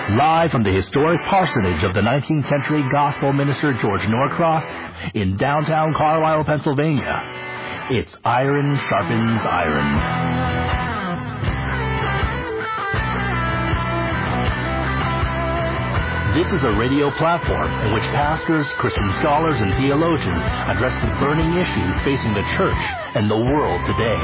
Live from the historic parsonage of the 19th century gospel minister George Norcross in downtown Carlisle, Pennsylvania, it's Iron Sharpens Iron. This is a radio platform in which pastors, Christian scholars, and theologians address the burning issues facing the church and the world today.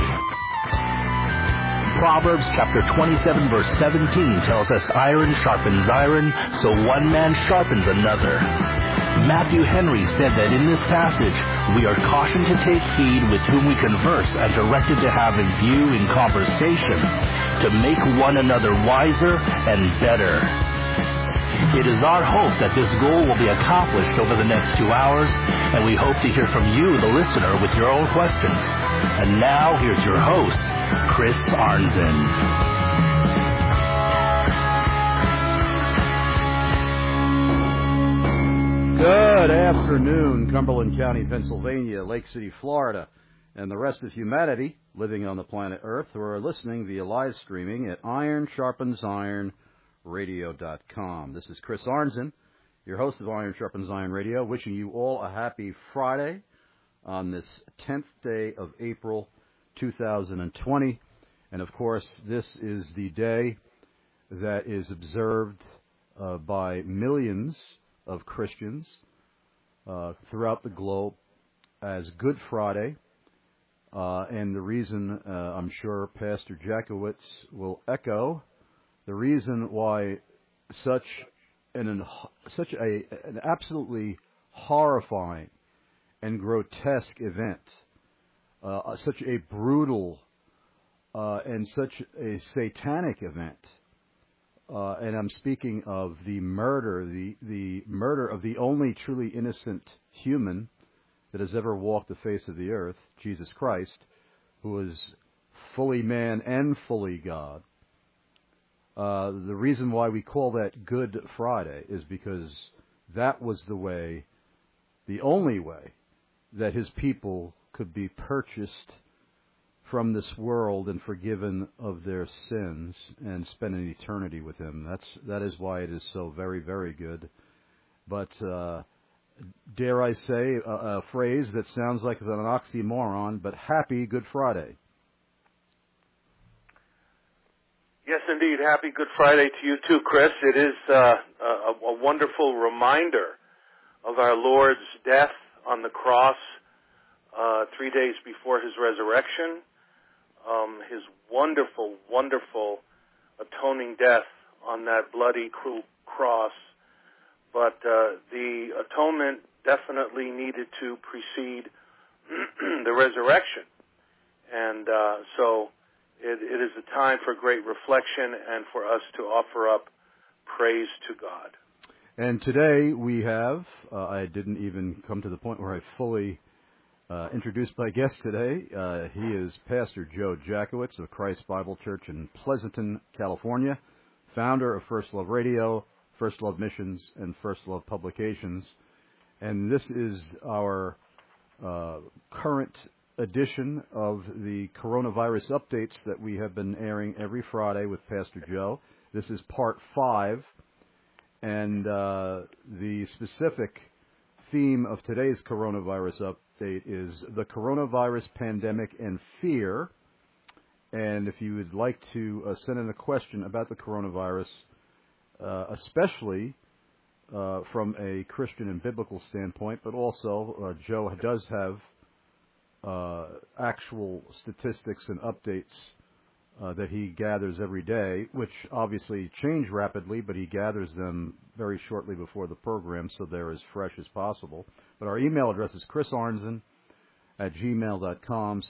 Proverbs chapter 27 verse 17 tells us iron sharpens iron, so one man sharpens another. Matthew Henry said that in this passage, we are cautioned to take heed with whom we converse and directed to have in view in conversation to make one another wiser and better. It is our hope that this goal will be accomplished over the next 2 hours, and we hope to hear from you, the listener, with your own questions. And now, here's your host, Chris Arnzen. Good afternoon, Cumberland County, Pennsylvania, Lake City, Florida, and the rest of humanity living on the planet Earth who are listening via live streaming at ironsharpensironradio.com. This is Chris Arnzen, your host of Iron Sharpens Iron Radio, wishing you all a happy Friday on this 10th day of April 2020. And of course, this is the day that is observed by millions of Christians throughout the globe as Good Friday. And the reason, I'm sure Pastor Jackowitz will echo, the reason why such an absolutely horrifying and grotesque event, such a brutal and such a satanic event, and I'm speaking of the murder of the only truly innocent human that has ever walked the face of the earth, Jesus Christ, who is fully man and fully God. The reason why we call that Good Friday is because that was the only way that his people could be purchased from this world and forgiven of their sins and spend an eternity with him. That is why it is so very, very good. But dare I say a phrase that sounds like an oxymoron, but happy Good Friday. Yes, indeed. Happy Good Friday to you too, Chris. It is a wonderful reminder of our Lord's death on the cross 3 days before his resurrection, his wonderful, wonderful atoning death on that bloody, cruel cross. But the atonement definitely needed to precede the resurrection. And so it is a time for great reflection and for us to offer up praise to God. And today we have, I didn't even come to the point where I fully introduced my guest today. He is Pastor Joe Jackowitz of Christ Bible Church in Pleasanton, California, founder of First Love Radio, First Love Missions, and First Love Publications. And this is our current edition of the coronavirus updates that we have been airing every Friday with Pastor Joe. This is part 5, and the specific theme of today's coronavirus update is the coronavirus pandemic and fear. And if you would like to send in a question about the coronavirus, especially from a Christian and biblical standpoint, but also Joe does have actual statistics and updates that he gathers every day, which obviously change rapidly, but he gathers them very shortly before the program, so they're as fresh as possible. But our email address is chrisarnzen@gmail.com,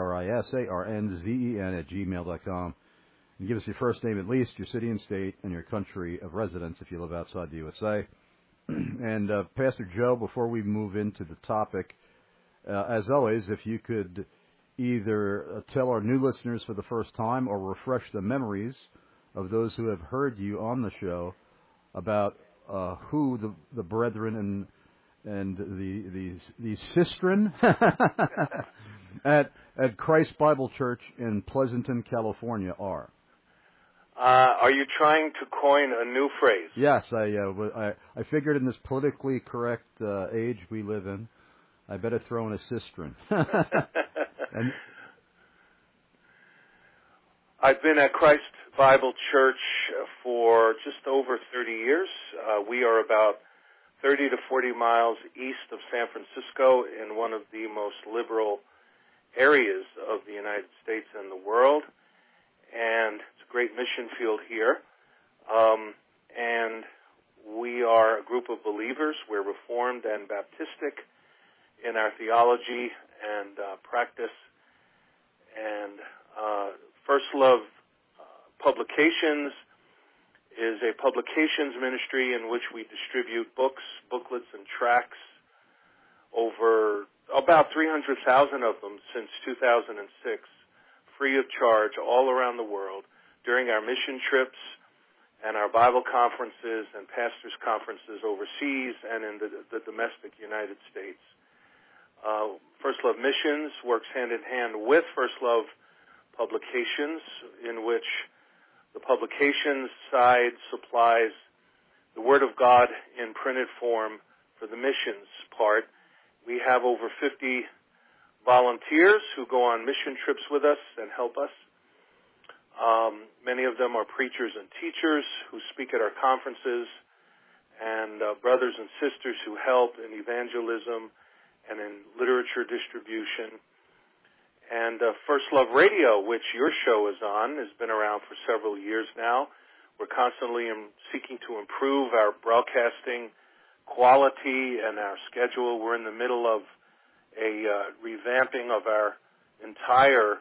CHRISARNZEN@gmail.com. And give us your first name at least, your city and state, and your country of residence if you live outside the USA. And Pastor Joe, before we move into the topic, as always, if you could either tell our new listeners for the first time or refresh the memories of those who have heard you on the show about who the brethren and the sistren at Christ Bible Church in Pleasanton, California are. Are you trying to coin a new phrase? Yes, I figured in this politically correct age we live in, I better throw in a cistern. And I've been at Christ Bible Church for just over 30 years. We are about 30 to 40 miles east of San Francisco in one of the most liberal areas of the United States and the world. And it's a great mission field here. And we are a group of believers. We're Reformed and Baptistic in our theology and practice. And First Love Publications is a publications ministry in which we distribute books, booklets, and tracts, over about 300,000 of them since 2006, free of charge, all around the world, during our mission trips and our Bible conferences and pastors' conferences overseas and in the domestic United States. First Love Missions works hand in hand with First Love Publications, in which the publications side supplies the Word of God in printed form for the missions part. We have over 50 volunteers who go on mission trips with us and help us. Many of them are preachers and teachers who speak at our conferences, and brothers and sisters who help in evangelism and in literature distribution. And First Love Radio, which your show is on, has been around for several years now. We're constantly seeking to improve our broadcasting quality and our schedule. We're in the middle of a revamping of our entire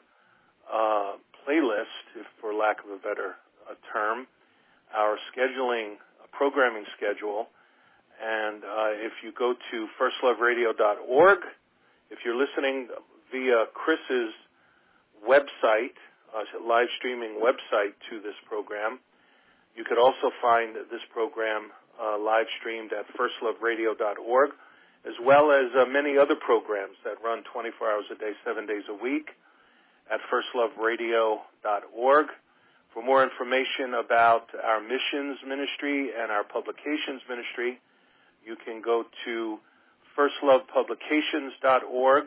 playlist, if for lack of a better term, our scheduling, programming schedule. And if you go to firstloveradio.org, if you're listening via Chris's website, live streaming website to this program, you could also find this program live streamed at firstloveradio.org, as well as many other programs that run 24 hours a day, 7 days a week at firstloveradio.org. For more information about our missions ministry and our publications ministry, you can go to firstlovepublications.org,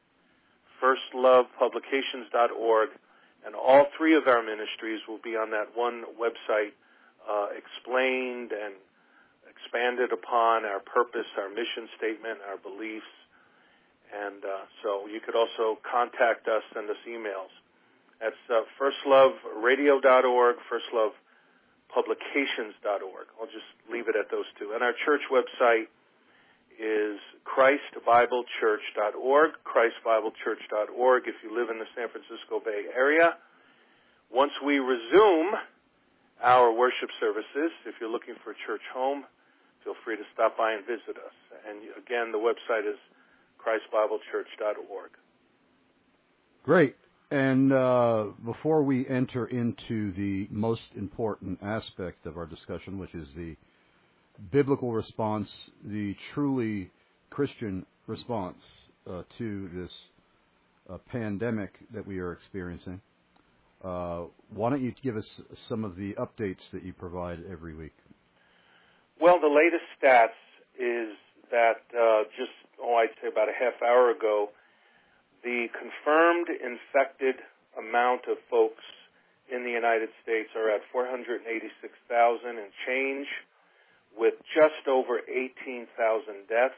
firstlovepublications.org, and all three of our ministries will be on that one website, explained and expanded upon, our purpose, our mission statement, our beliefs. And so you could also contact us, send us emails. That's firstloveradio.org, firstlovepublications.org. I'll just leave it at those two. And our church website is christbiblechurch.org, christbiblechurch.org if you live in the San Francisco Bay Area. Once we resume our worship services, if you're looking for a church home, feel free to stop by and visit us. And again, the website is christbiblechurch.org. Great. And before we enter into the most important aspect of our discussion, which is the biblical response, the truly Christian response to this pandemic that we are experiencing, why don't you give us some of the updates that you provide every week? Well, the latest stats is that I'd say about a half hour ago, the confirmed infected amount of folks in the United States are at 486,000 and change, with just over 18,000 deaths,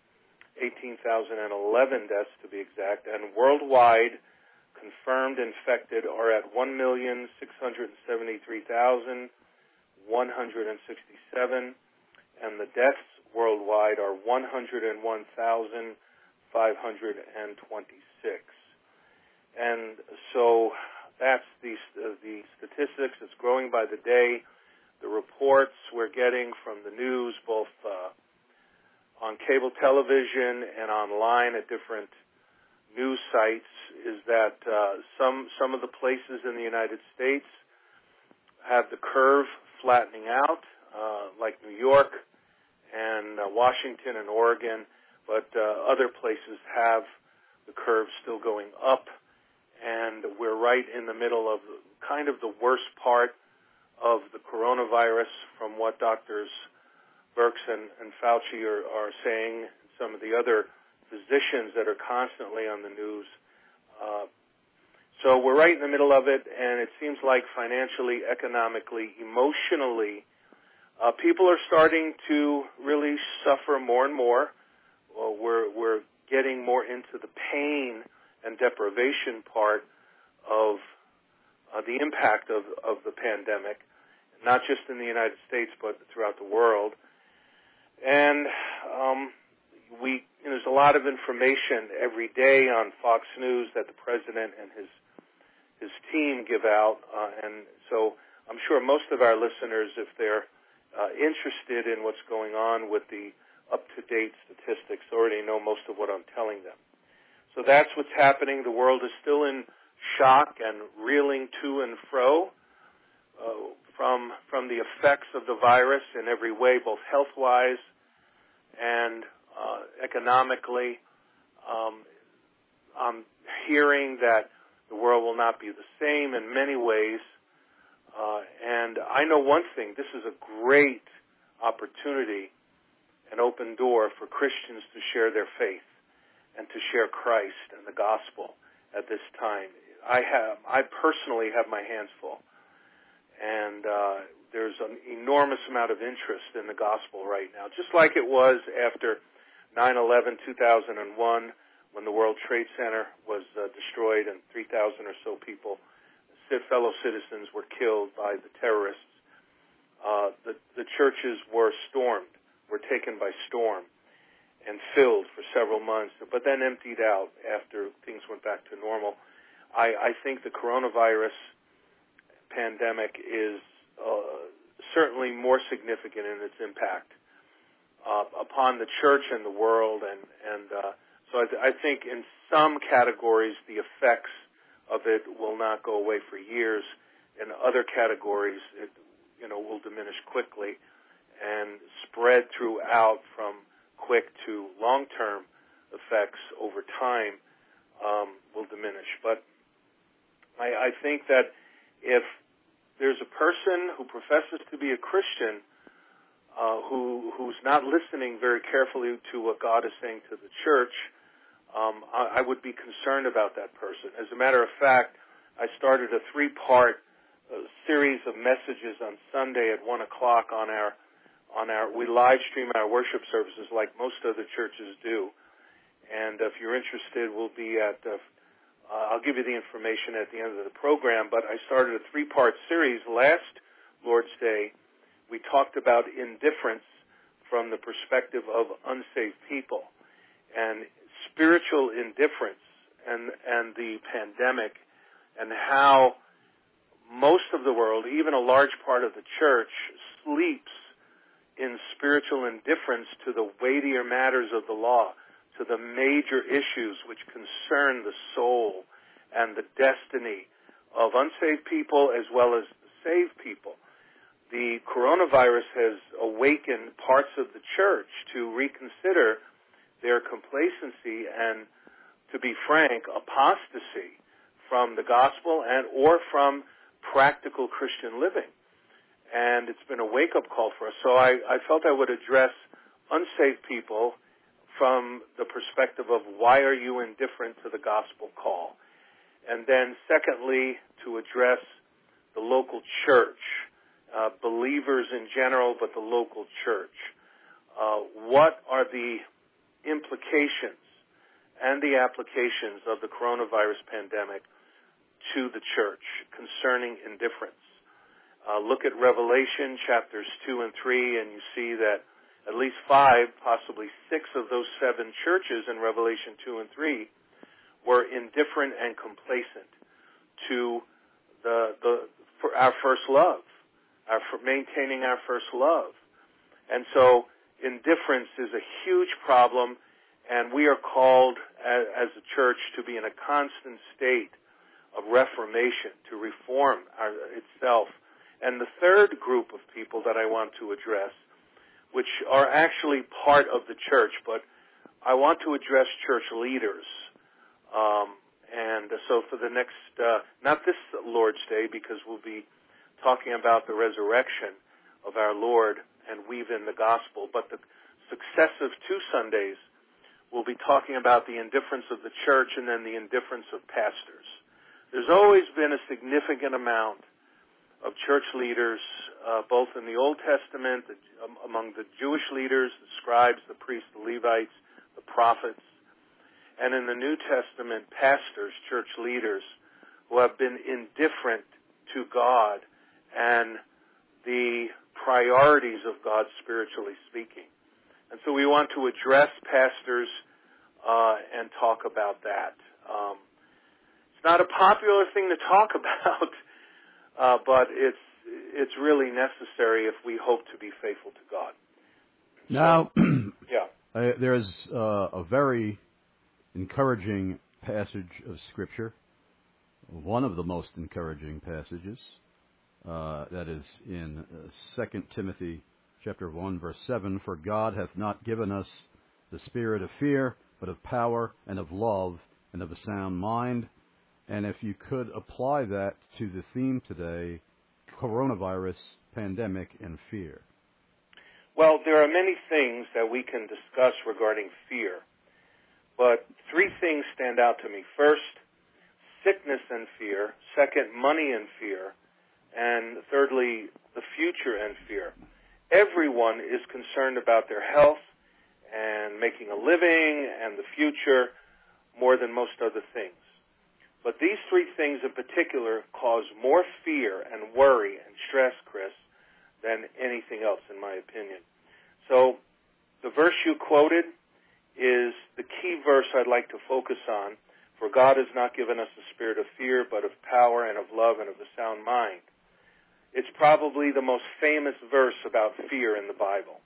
18,011 deaths to be exact, and worldwide confirmed infected are at 1,673,167, and the deaths worldwide are 101,526. And so that's the statistics. It's growing by the day. The reports we're getting from the news, both on cable television and online at different news sites, is that some of the places in the United States have the curve flattening out, like New York and Washington and Oregon, but other places have the curve still going up, and we're right in the middle of kind of the worst part of the coronavirus from what Drs. Birx and Fauci are saying, and some of the other physicians that are constantly on the news. So we're right in the middle of it, and it seems like financially, economically, emotionally, people are starting to really suffer more and more. We're getting more into the pain and deprivation part of the impact of the pandemic, not just in the United States but throughout the world. And there's a lot of information every day on Fox News that the president and his team give out, and so I'm sure most of our listeners, if they're interested in what's going on with the up-to-date statistics, already know most of what I'm telling them. So that's what's happening. The world is still in shock and reeling to and fro from the effects of the virus in every way, both health-wise and economically. I'm hearing that the world will not be the same in many ways. And I know one thing, this is a great opportunity, an open door for Christians to share their faith and to share Christ and the gospel at this time. I personally have my hands full. And there's an enormous amount of interest in the gospel right now, just like it was after 9/11, 2001, when the World Trade Center was destroyed and 3,000 or so people, fellow citizens, were killed by the terrorists. The churches were taken by storm and filled for several months, but then emptied out after things went back to normal. I think the coronavirus pandemic is certainly more significant in its impact upon the church and the world, and so I think in some categories the effects of it will not go away for years. In other categories, it will diminish quickly and spread throughout from quick to long-term effects over time will diminish. But I think that if there's a person who professes to be a Christian who's not listening very carefully to what God is saying to the church, I would be concerned about that person. As a matter of fact, I started a 3-part series of messages on Sunday at 1 o'clock on our we live stream our worship services like most other churches do. And if you're interested, we'll be at I'll give you the information at the end of the program, but I started a 3-part series last Lord's Day. We talked about indifference from the perspective of unsaved people, and spiritual indifference and the pandemic, and how most of the world, even a large part of the church, sleeps in spiritual indifference to the weightier matters of the law, to the major issues which concern the soul and the destiny of unsaved people as well as saved people. The coronavirus has awakened parts of the church to reconsider their complacency and, to be frank, apostasy from the gospel and or from practical Christian living. And it's been a wake-up call for us. So I felt I would address unsaved people from the perspective of why are you indifferent to the gospel call? And then secondly, to address the local church, believers in general, but the local church. What are the implications and the applications of the coronavirus pandemic to the church concerning indifference? Look at Revelation chapters 2 and 3, and you see that at least 5, possibly 6 of those 7 churches in Revelation 2 and 3 were indifferent and complacent to for our first love, for maintaining our first love. And so indifference is a huge problem, and we are called as a church to be in a constant state of reformation, to reform itself. And the third group of people that I want to address, which are actually part of the church, but I want to address church leaders. And so for the next, not this Lord's Day, because we'll be talking about the resurrection of our Lord and weave in the gospel. But the successive 2 Sundays will be talking about the indifference of the church and then the indifference of pastors. There's always been a significant amount of church leaders, both in the Old Testament, among the Jewish leaders, the scribes, the priests, the Levites, the prophets, and in the New Testament, pastors, church leaders, who have been indifferent to God and the priorities of God, spiritually speaking. And so we want to address pastors and talk about that. It's not a popular thing to talk about, but it's really necessary if we hope to be faithful to God. Now, yeah. There's a very encouraging passage of Scripture, one of the most encouraging passages, that is in 2 Timothy chapter 1, verse 7, "For God hath not given us the spirit of fear, but of power and of love and of a sound mind." And if you could apply that to the theme today, coronavirus, pandemic, and fear. Well, there are many things that we can discuss regarding fear, but 3 things stand out to me. First, sickness and fear. Second, money and fear. And thirdly, the future and fear. Everyone is concerned about their health and making a living and the future more than most other things. But these 3 things in particular cause more fear and worry and stress, Chris, than anything else, in my opinion. So the verse you quoted is the key verse I'd like to focus on. "For God has not given us a spirit of fear, but of power and of love and of a sound mind." It's probably the most famous verse about fear in the Bible.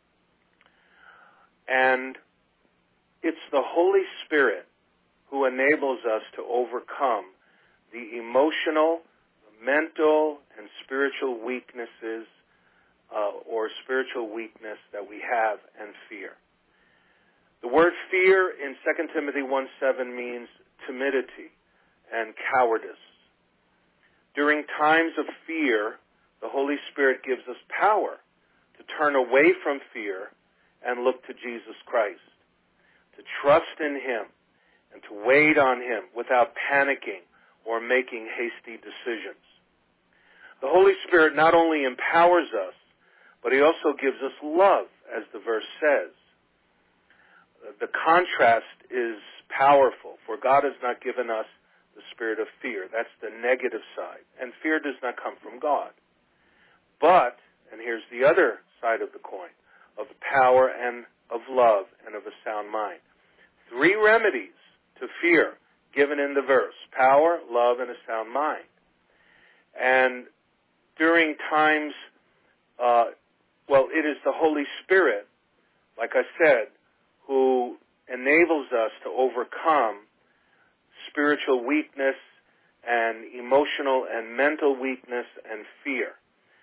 And it's the Holy Spirit who enables us to overcome the emotional, mental, and spiritual weaknesses or spiritual weakness that we have and fear. The word fear in 2 Timothy 1:7 means timidity and cowardice. During times of fear, the Holy Spirit gives us power to turn away from fear and look to Jesus Christ, to trust in Him and to wait on Him without panicking or making hasty decisions. The Holy Spirit not only empowers us, but He also gives us love, as the verse says. The contrast is powerful, for God has not given us the spirit of fear. That's the negative side. And fear does not come from God. But, and here's the other side of the coin, of power and of love and of a sound mind. 3 remedies to fear given in the verse: power, love, and a sound mind. And during times, it is the Holy Spirit, like I said, who enables us to overcome spiritual weakness and emotional and mental weakness and fear.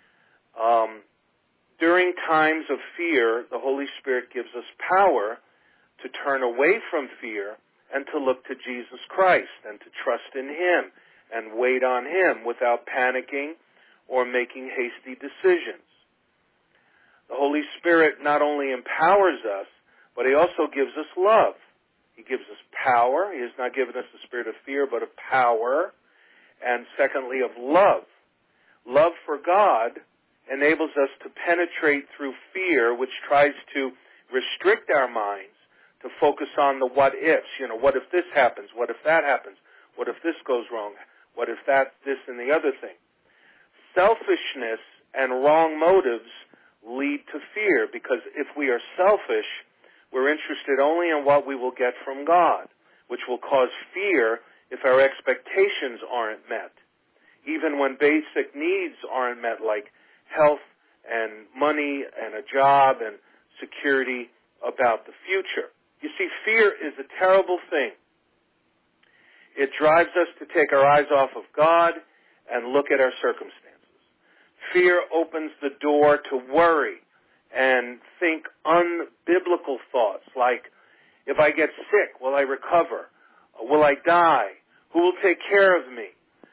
During times of fear, the Holy Spirit gives us power to turn away from fear and to look to Jesus Christ and to trust in Him and wait on Him without panicking or making hasty decisions. The Holy Spirit not only empowers us, but He also gives us love. He gives us power. He has not given us the spirit of fear, but of power. And secondly, of love. Love for God enables us to penetrate through fear, which tries to restrict our minds to focus on the what-ifs. What if this happens? What if that happens? What if this goes wrong? What if that, this, and the other thing? Selfishness and wrong motives lead to fear, because if we are selfish, we're interested only in what we will get from God, which will cause fear if our expectations aren't met. Even when basic needs aren't met, like health and money and a job and security about the future. You see, fear is a terrible thing. It drives us to take our eyes off of God and look at our circumstances. Fear opens the door to worry and think unbiblical thoughts like, if I get sick, will I recover? Will I die? Who will take care of me?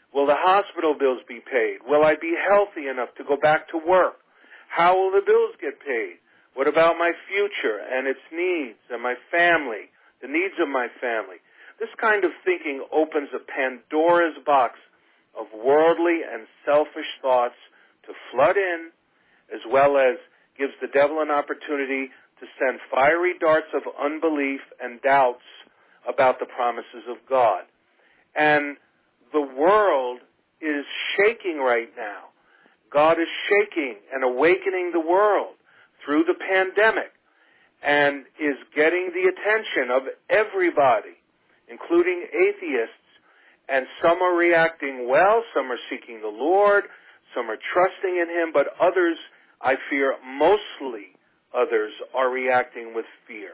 Will the hospital bills be paid? Will I be healthy enough to go back to work? How will the bills get paid? What about my future and its needs and my family, the needs of my family? This kind of thinking opens a Pandora's box of worldly and selfish thoughts to flood in, as well as gives the devil an opportunity to send fiery darts of unbelief and doubts about the promises of God. And the world is shaking right now. God is shaking and awakening the world through the pandemic and is getting the attention of everybody, including atheists. And some are reacting well, some are seeking the Lord, some are trusting in Him, but others, I fear, mostly others are reacting with fear.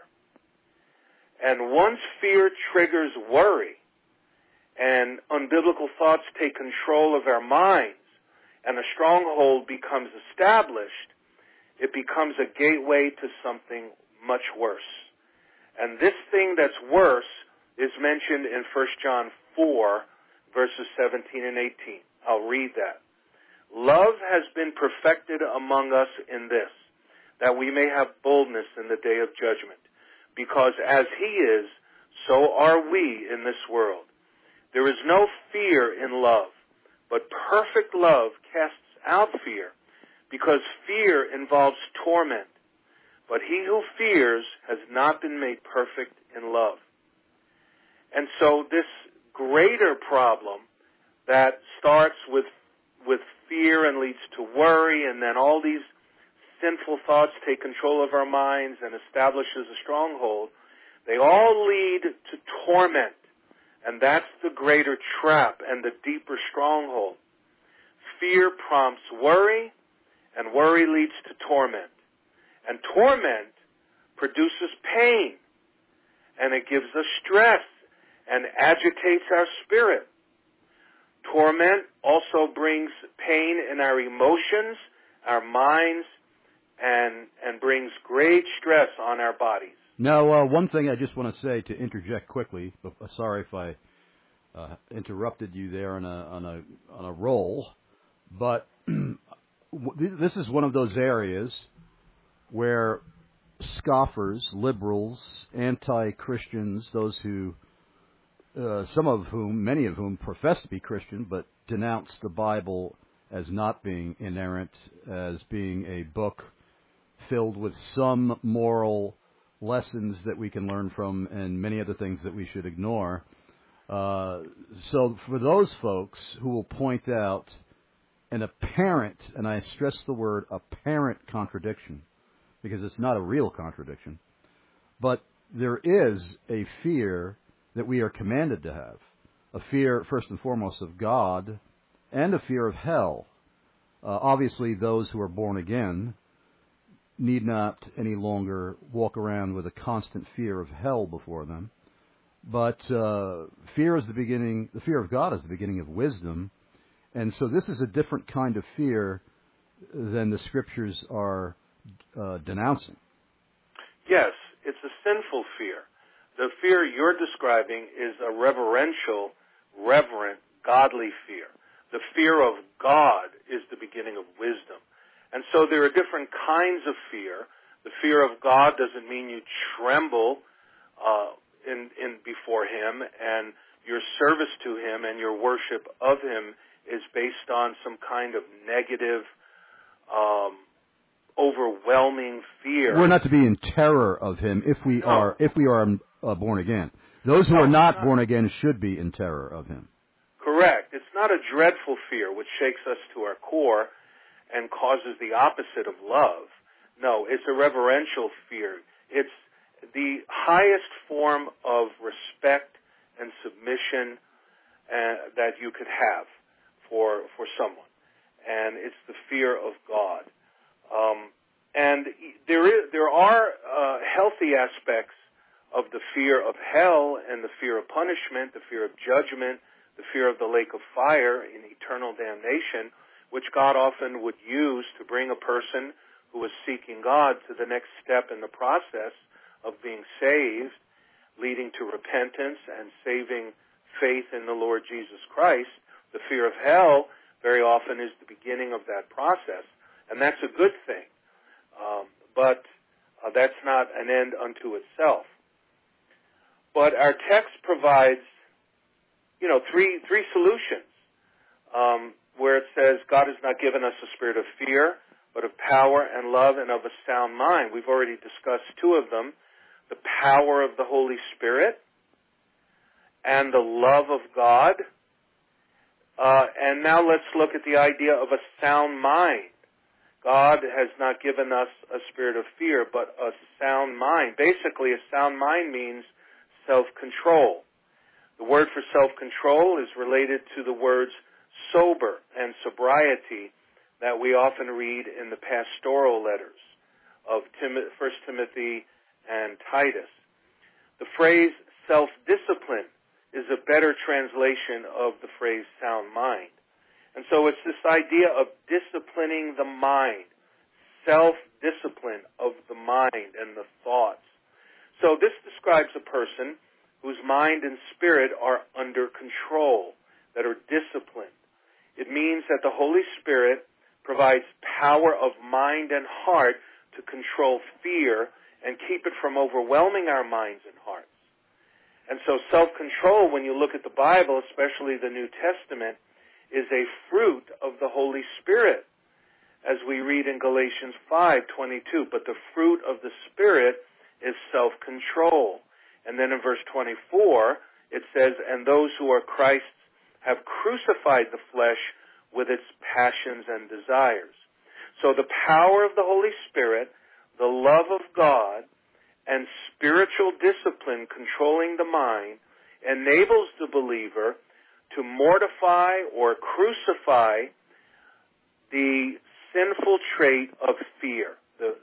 And once fear triggers worry and unbiblical thoughts take control of our minds and a stronghold becomes established, it becomes a gateway to something much worse. And this thing that's worse is mentioned in 1 John 4, verses 17 and 18. I'll read that. Love has been perfected among us in this, that we may have boldness in the day of judgment. Because as He is, so are we in this world. There is no fear in love, but perfect love casts out fear, because fear involves torment. But he who fears has not been made perfect in love. And so this greater problem that starts with fear and leads to worry, and then all these sinful thoughts take control of our minds and establishes a stronghold, they all lead to torment. And that's the greater trap and the deeper stronghold. Fear prompts worry, and worry leads to torment. And torment produces pain, and it gives us stress and agitates our spirit. Torment also brings pain in our emotions, our minds, and brings great stress on our bodies. Now, one thing I just want to say to interject quickly. Sorry if I interrupted you there on a roll, but this is one of those areas where scoffers, liberals, anti-Christians, those who, many of whom profess to be Christian, but denounce the Bible as not being inerrant, as being a book filled with some moral lessons that we can learn from and many other things that we should ignore. So for those folks who will point out an apparent, and I stress the word apparent contradiction, because it's not a real contradiction, but there is a fear that we are commanded to have, a fear first and foremost of God and a fear of hell. Obviously, those who are born again need not any longer walk around with a constant fear of hell before them. But fear of God is the beginning of wisdom. And so this is a different kind of fear than the Scriptures are denouncing. Yes, it's a sinful fear. The fear you're describing is a reverential, reverent, godly fear. The fear of God is the beginning of wisdom. And so there are different kinds of fear. The fear of God doesn't mean you tremble in before Him, and your service to Him and your worship of Him is based on some kind of negative, overwhelming fear. We're not to be in terror of Him if we are born again. Those who are not born again should be in terror of Him. Correct. It's not a dreadful fear which shakes us to our core and causes the opposite of love. No, it's a reverential fear. It's the highest form of respect and submission that you could have for someone. And it's the fear of God. And there are healthy aspects of the fear of hell and the fear of punishment, the fear of judgment, the fear of the lake of fire in eternal damnation, which God often would use to bring a person who is seeking God to the next step in the process of being saved, leading to repentance and saving faith in the Lord Jesus Christ, The fear of hell very often is the beginning of that process, and that's a good thing. But that's not an end unto itself. But our text provides, three solutions, where it says God has not given us a spirit of fear, but of power and love and of a sound mind. We've already discussed two of them, the power of the Holy Spirit and the love of God. And now let's look at the idea of a sound mind. God has not given us a spirit of fear, but a sound mind. Basically, a sound mind means self-control. The word for self-control is related to the words sober and sobriety that we often read in the pastoral letters of 1 Timothy and Titus. The phrase self-discipline is a better translation of the phrase sound mind. And so it's this idea of disciplining the mind, self-discipline of the mind and the thoughts. So this describes a person whose mind and spirit are under control, that are disciplined. It means that the Holy Spirit provides power of mind and heart to control fear and keep it from overwhelming our minds and hearts. And so self-control, when you look at the Bible, especially the New Testament, is a fruit of the Holy Spirit, as we read in Galatians 5:22. But the fruit of the Spirit is self-control. And then in verse 24, it says, and those who are Christ's have crucified the flesh with its passions and desires. So the power of the Holy Spirit, the love of God, and spiritual discipline controlling the mind enables the believer to mortify or crucify the sinful trait of fear,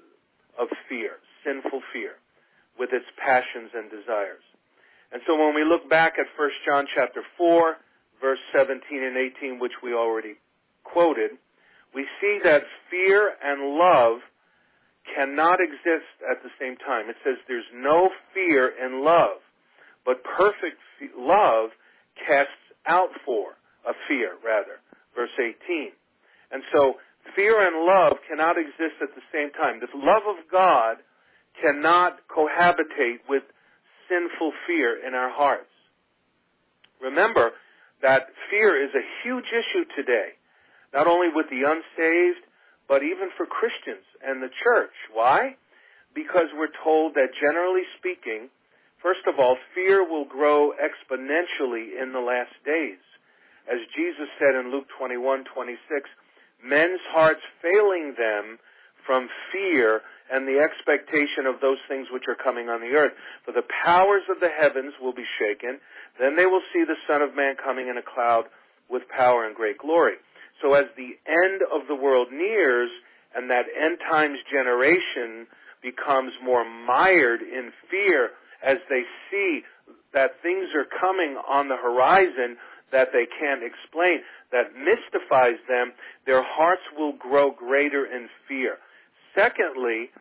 sinful fear, with its passions and desires. And so when we look back at 1 John chapter 4, verse 17 and 18, which we already quoted, we see that fear and love cannot exist at the same time. It says there's no fear in love, but perfect love casts out fear. Verse 18. And so fear and love cannot exist at the same time. The love of God cannot cohabitate with sinful fear in our hearts. Remember that fear is a huge issue today, not only with the unsaved, but even for Christians and the church. Why? Because we're told that generally speaking, first of all, fear will grow exponentially in the last days. As Jesus said in Luke 21:26, men's hearts failing them from fear and the expectation of those things which are coming on the earth. For the powers of the heavens will be shaken. Then they will see the Son of Man coming in a cloud with power and great glory. So as the end of the world nears and that end times generation becomes more mired in fear as they see that things are coming on the horizon that they can't explain, that mystifies them, their hearts will grow greater in fear. Secondly,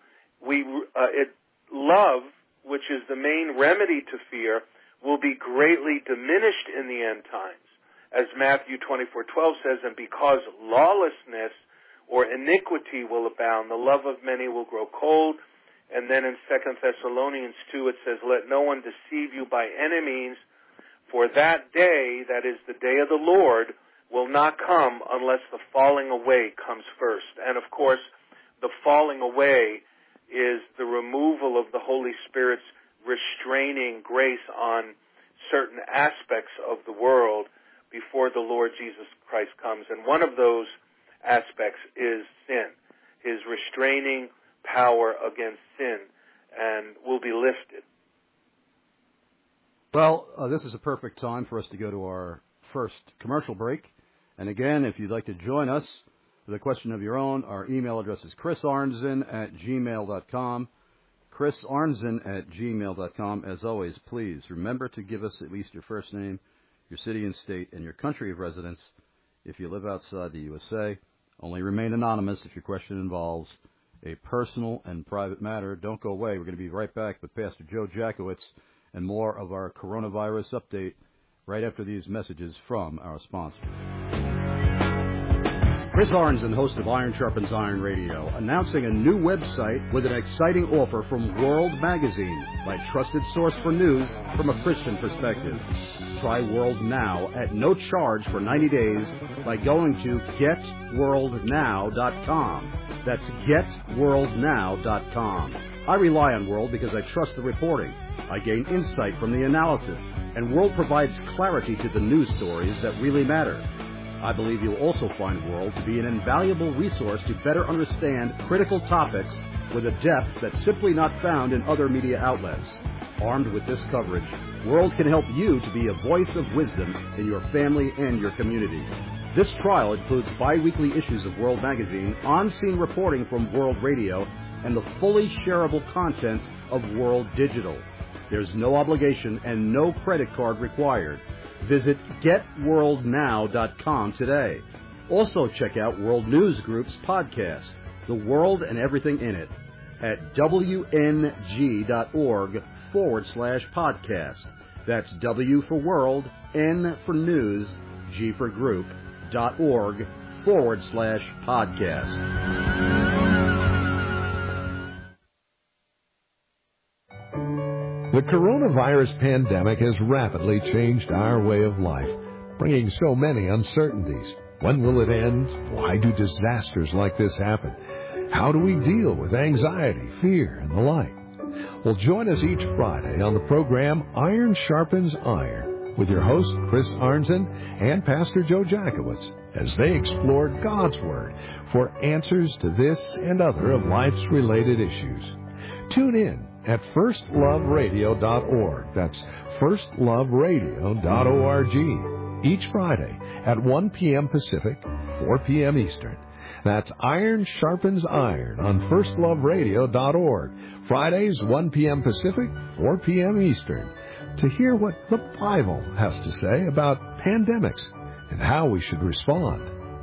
love, which is the main remedy to fear, will be greatly diminished in the end times. As Matthew 24:12 says, and because lawlessness or iniquity will abound, the love of many will grow cold. And then in 2 Thessalonians 2 it says, let no one deceive you by any means, for that day, that is the day of the Lord, will not come unless the falling away comes first. And of course, the falling away is the removal of the Holy Spirit's restraining grace on certain aspects of the world before the Lord Jesus Christ comes. And one of those aspects is sin, his restraining power against sin, and will be lifted. Well, this is a perfect time for us to go to our first commercial break. And again, if you'd like to join us with a question of your own, our email address is chrisarnzen@gmail.com. chrisarnzen@gmail.com. As always, please remember to give us at least your first name, your city and state, and your country of residence if you live outside the USA. Only remain anonymous if your question involves a personal and private matter. Don't go away. We're going to be right back with Pastor Joe Jackowitz and more of our coronavirus update right after these messages from our sponsors. Chris Arnzen, host of Iron Sharpens Iron Radio, announcing a new website with an exciting offer from World Magazine, my trusted source for news from a Christian perspective. Try World Now at no charge for 90 days by going to getworldnow.com. That's getworldnow.com. I rely on World because I trust the reporting. I gain insight from the analysis, and World provides clarity to the news stories that really matter. I believe you'll also find World to be an invaluable resource to better understand critical topics with a depth that's simply not found in other media outlets. Armed with this coverage, World can help you to be a voice of wisdom in your family and your community. This trial includes bi-weekly issues of World Magazine, on-scene reporting from World Radio, and the fully shareable content of World Digital. There's no obligation and no credit card required. Visit getworldnow.com today. Also check out World News Group's podcast, The World and Everything in It, at wng.org/podcast. That's W for World, N for News, G for Group, .org/podcast. The coronavirus pandemic has rapidly changed our way of life, bringing so many uncertainties. When will it end? Why do disasters like this happen? How do we deal with anxiety, fear, and the like? Well, join us each Friday on the program Iron Sharpens Iron with your host, Chris Arnzen, and Pastor Joe Jakowitz, as they explore God's Word for answers to this and other of life's related issues. Tune in at firstloveradio.org. That's firstloveradio.org. Each Friday at 1 p.m. Pacific, 4 p.m. Eastern. That's Iron Sharpens Iron on firstloveradio.org. Fridays, 1 p.m. Pacific, 4 p.m. Eastern. To hear what the Bible has to say about pandemics and how we should respond.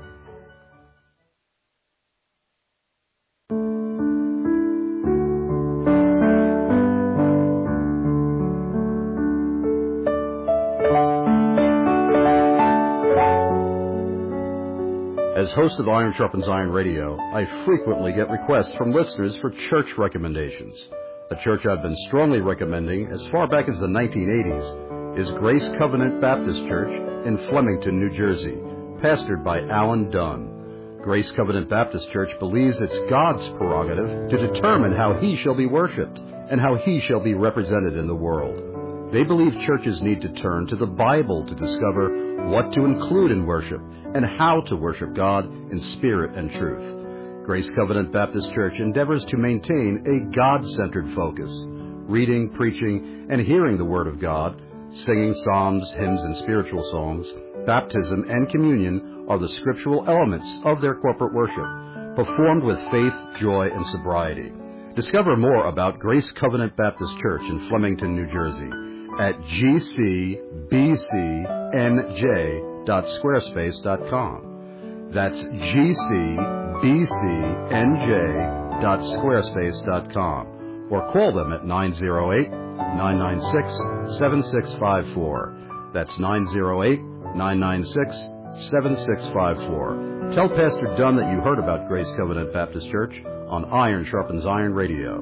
As host of Iron Sharpens Iron Radio, I frequently get requests from listeners for church recommendations. A church I've been strongly recommending as far back as the 1980s is Grace Covenant Baptist Church in Flemington, New Jersey, pastored by Alan Dunn. Grace Covenant Baptist Church believes it's God's prerogative to determine how He shall be worshipped and how He shall be represented in the world. They believe churches need to turn to the Bible to discover what to include in worship and how to worship God in spirit and truth. Grace Covenant Baptist Church endeavors to maintain a God-centered focus, reading, preaching, and hearing the Word of God, singing psalms, hymns, and spiritual songs. Baptism and communion are the scriptural elements of their corporate worship, performed with faith, joy, and sobriety. Discover more about Grace Covenant Baptist Church in Flemington, New Jersey at gcbcnj.squarespace.com. That's gcbcnj.squarespace.com. Or call them at 908-996-7654. That's 908-996-7654. Tell Pastor Dunn that you heard about Grace Covenant Baptist Church on Iron Sharpens Iron Radio.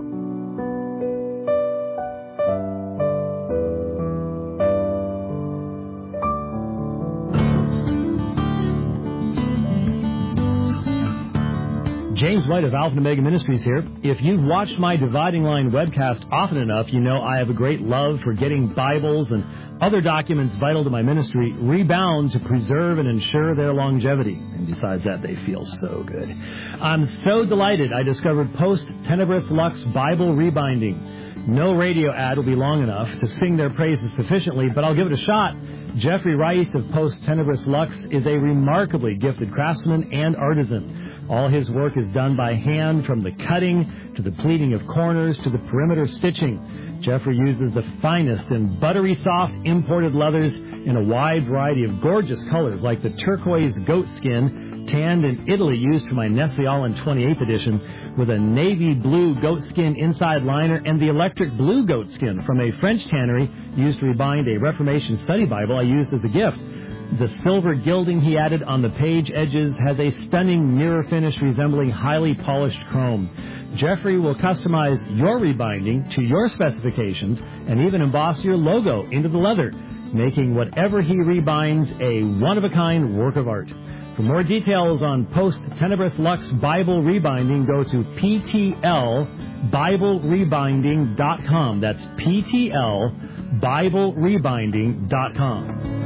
James White of Alpha and Omega Ministries here. If you've watched my Dividing Line webcast often enough, you know I have a great love for getting Bibles and other documents vital to my ministry rebound to preserve and ensure their longevity. And besides that, they feel so good. I'm so delighted I discovered Post Tenebris Lux Bible Rebinding. No radio ad will be long enough to sing their praises sufficiently, but I'll give it a shot. Jeffrey Rice of Post Tenebris Lux is a remarkably gifted craftsman and artisan. All his work is done by hand, from the cutting to the pleating of corners to the perimeter stitching. Jeffrey uses the finest and buttery soft imported leathers in a wide variety of gorgeous colors, like the turquoise goat skin, tanned in Italy, used for my Nestle Allen 28th edition, with a navy blue goat skin inside liner, and the electric blue goat skin from a French tannery used to rebind a Reformation study Bible I used as a gift. The silver gilding he added on the page edges has a stunning mirror finish resembling highly polished chrome. Jeffrey will customize your rebinding to your specifications and even emboss your logo into the leather, making whatever he rebinds a one-of-a-kind work of art. For more details on Post Tenebris Lux Bible rebinding, go to PTLBibleRebinding.com. That's PTLBibleRebinding.com.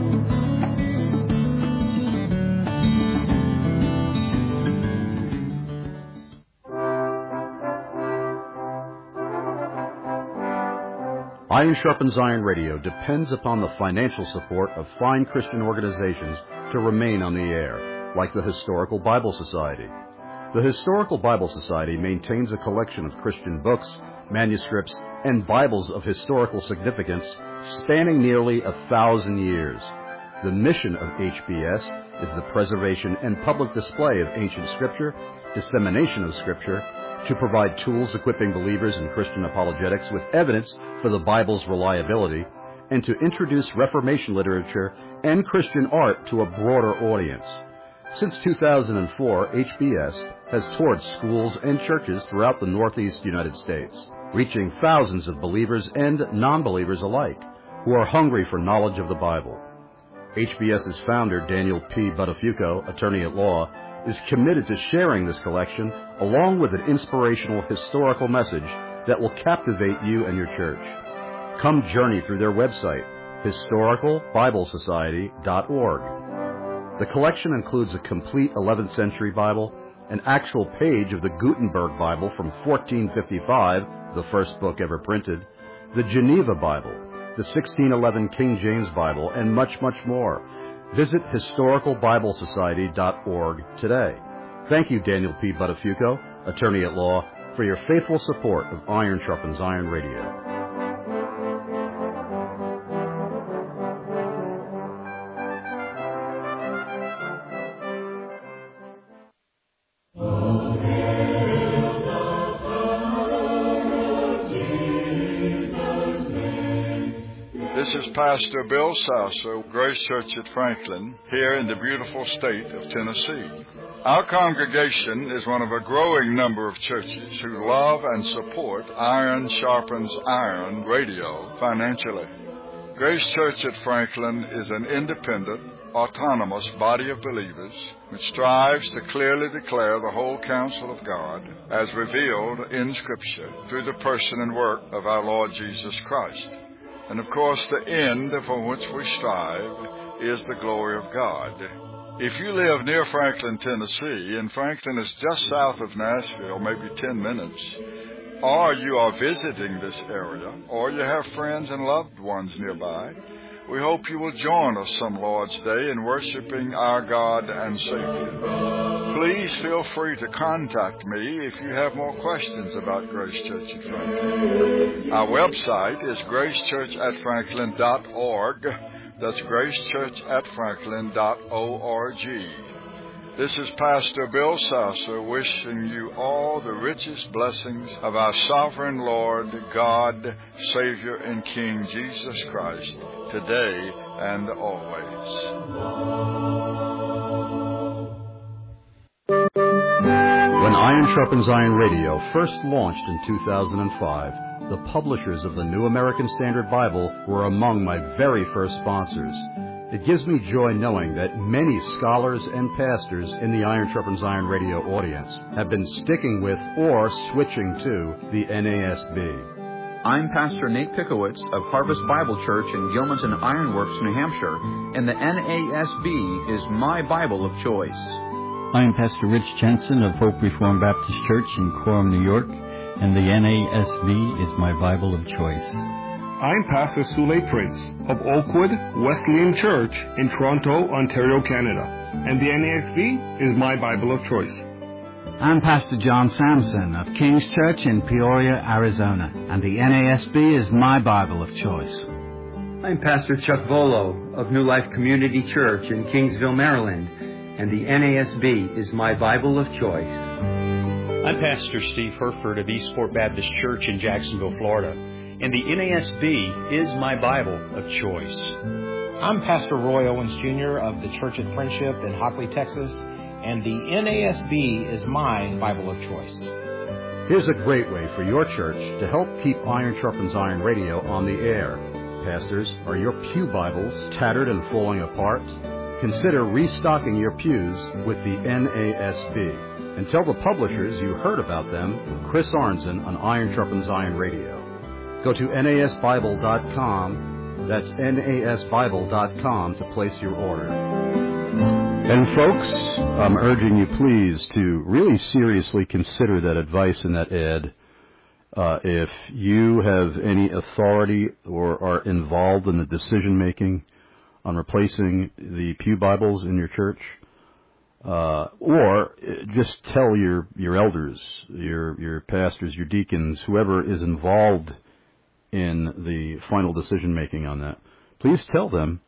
Iron Sharpens Iron Radio depends upon the financial support of fine Christian organizations to remain on the air, like the Historical Bible Society. The Historical Bible Society maintains a collection of Christian books, manuscripts, and Bibles of historical significance spanning nearly 1,000 years. The mission of HBS is the preservation and public display of ancient Scripture, dissemination of Scripture, to provide tools equipping believers in Christian apologetics with evidence for the Bible's reliability, and to introduce Reformation literature and Christian art to a broader audience. Since 2004, HBS has toured schools and churches throughout the Northeast United States, reaching thousands of believers and non-believers alike who are hungry for knowledge of the Bible. HBS's founder, Daniel P. Buttafuoco, attorney at law, is committed to sharing this collection along with an inspirational historical message that will captivate you and your church. Come journey through their website, historicalbiblesociety.org. The collection includes a complete 11th century Bible, an actual page of the Gutenberg Bible from 1455, the first book ever printed, the Geneva Bible, the 1611 King James Bible, and much, much more. Visit historicalbiblesociety.org today. Thank you, Daniel P. Buttafuoco, attorney at law, for your faithful support of Iron Sharpens Iron Radio. This is Pastor Bill Sousa, Grace Church at Franklin, here in the beautiful state of Tennessee. Our congregation is one of a growing number of churches who love and support Iron Sharpens Iron Radio financially. Grace Church at Franklin is an independent, autonomous body of believers which strives to clearly declare the whole counsel of God as revealed in Scripture through the person and work of our Lord Jesus Christ. And, of course, the end for which we strive is the glory of God. If you live near Franklin, Tennessee, and Franklin is just south of Nashville, maybe 10 minutes, or you are visiting this area, or you have friends and loved ones nearby, we hope you will join us some Lord's Day in worshiping our God and Savior. Please feel free to contact me if you have more questions about Grace Church at Franklin. Our website is gracechurchatfranklin.org. That's gracechurchatfranklin.org. This is Pastor Bill Sousa wishing you all the richest blessings of our sovereign Lord, God, Savior, and King Jesus Christ, today and always. When Iron Sharpens Iron Radio first launched in 2005, the publishers of the New American Standard Bible were among my very first sponsors. It gives me joy knowing that many scholars and pastors in the Iron Sharpens Iron Radio audience have been sticking with or switching to the NASB. I'm Pastor Nate Pickowitz of Harvest Bible Church in Gilmanton Ironworks, New Hampshire, and the NASB is my Bible of choice. I'm Pastor Rich Jensen of Hope Reformed Baptist Church in Coram, New York, and the NASB is my Bible of choice. I'm Pastor Sule Prince of Oakwood Wesleyan Church in Toronto, Ontario, Canada, and the NASB is my Bible of choice. I'm Pastor John Sampson of King's Church in Peoria, Arizona, and the NASB is my Bible of choice. I'm Pastor Chuck Volo of New Life Community Church in Kingsville, Maryland, and the NASB is my Bible of choice. I'm Pastor Steve Herford of Eastport Baptist Church in Jacksonville, Florida, and the NASB is my Bible of choice. I'm Pastor Roy Owens Jr. of the Church of Friendship in Hockley, Texas, and the NASB is my Bible of choice. Here's a great way for your church to help keep Iron Sharpens Iron Radio on the air. Pastors, are your pew Bibles tattered and falling apart? Consider restocking your pews with the NASB. And tell the publishers you heard about them with Chris Arnzen on Iron Sharpens Iron Radio. Go to NASBible.com. That's NASBible.com to place your order. And folks, I'm urging you please to really seriously consider that advice in that ad. If you have any authority or are involved in the decision-making on replacing the pew Bibles in your church, or just tell your elders, your pastors, your deacons, whoever is involved in the final decision-making on that, please tell them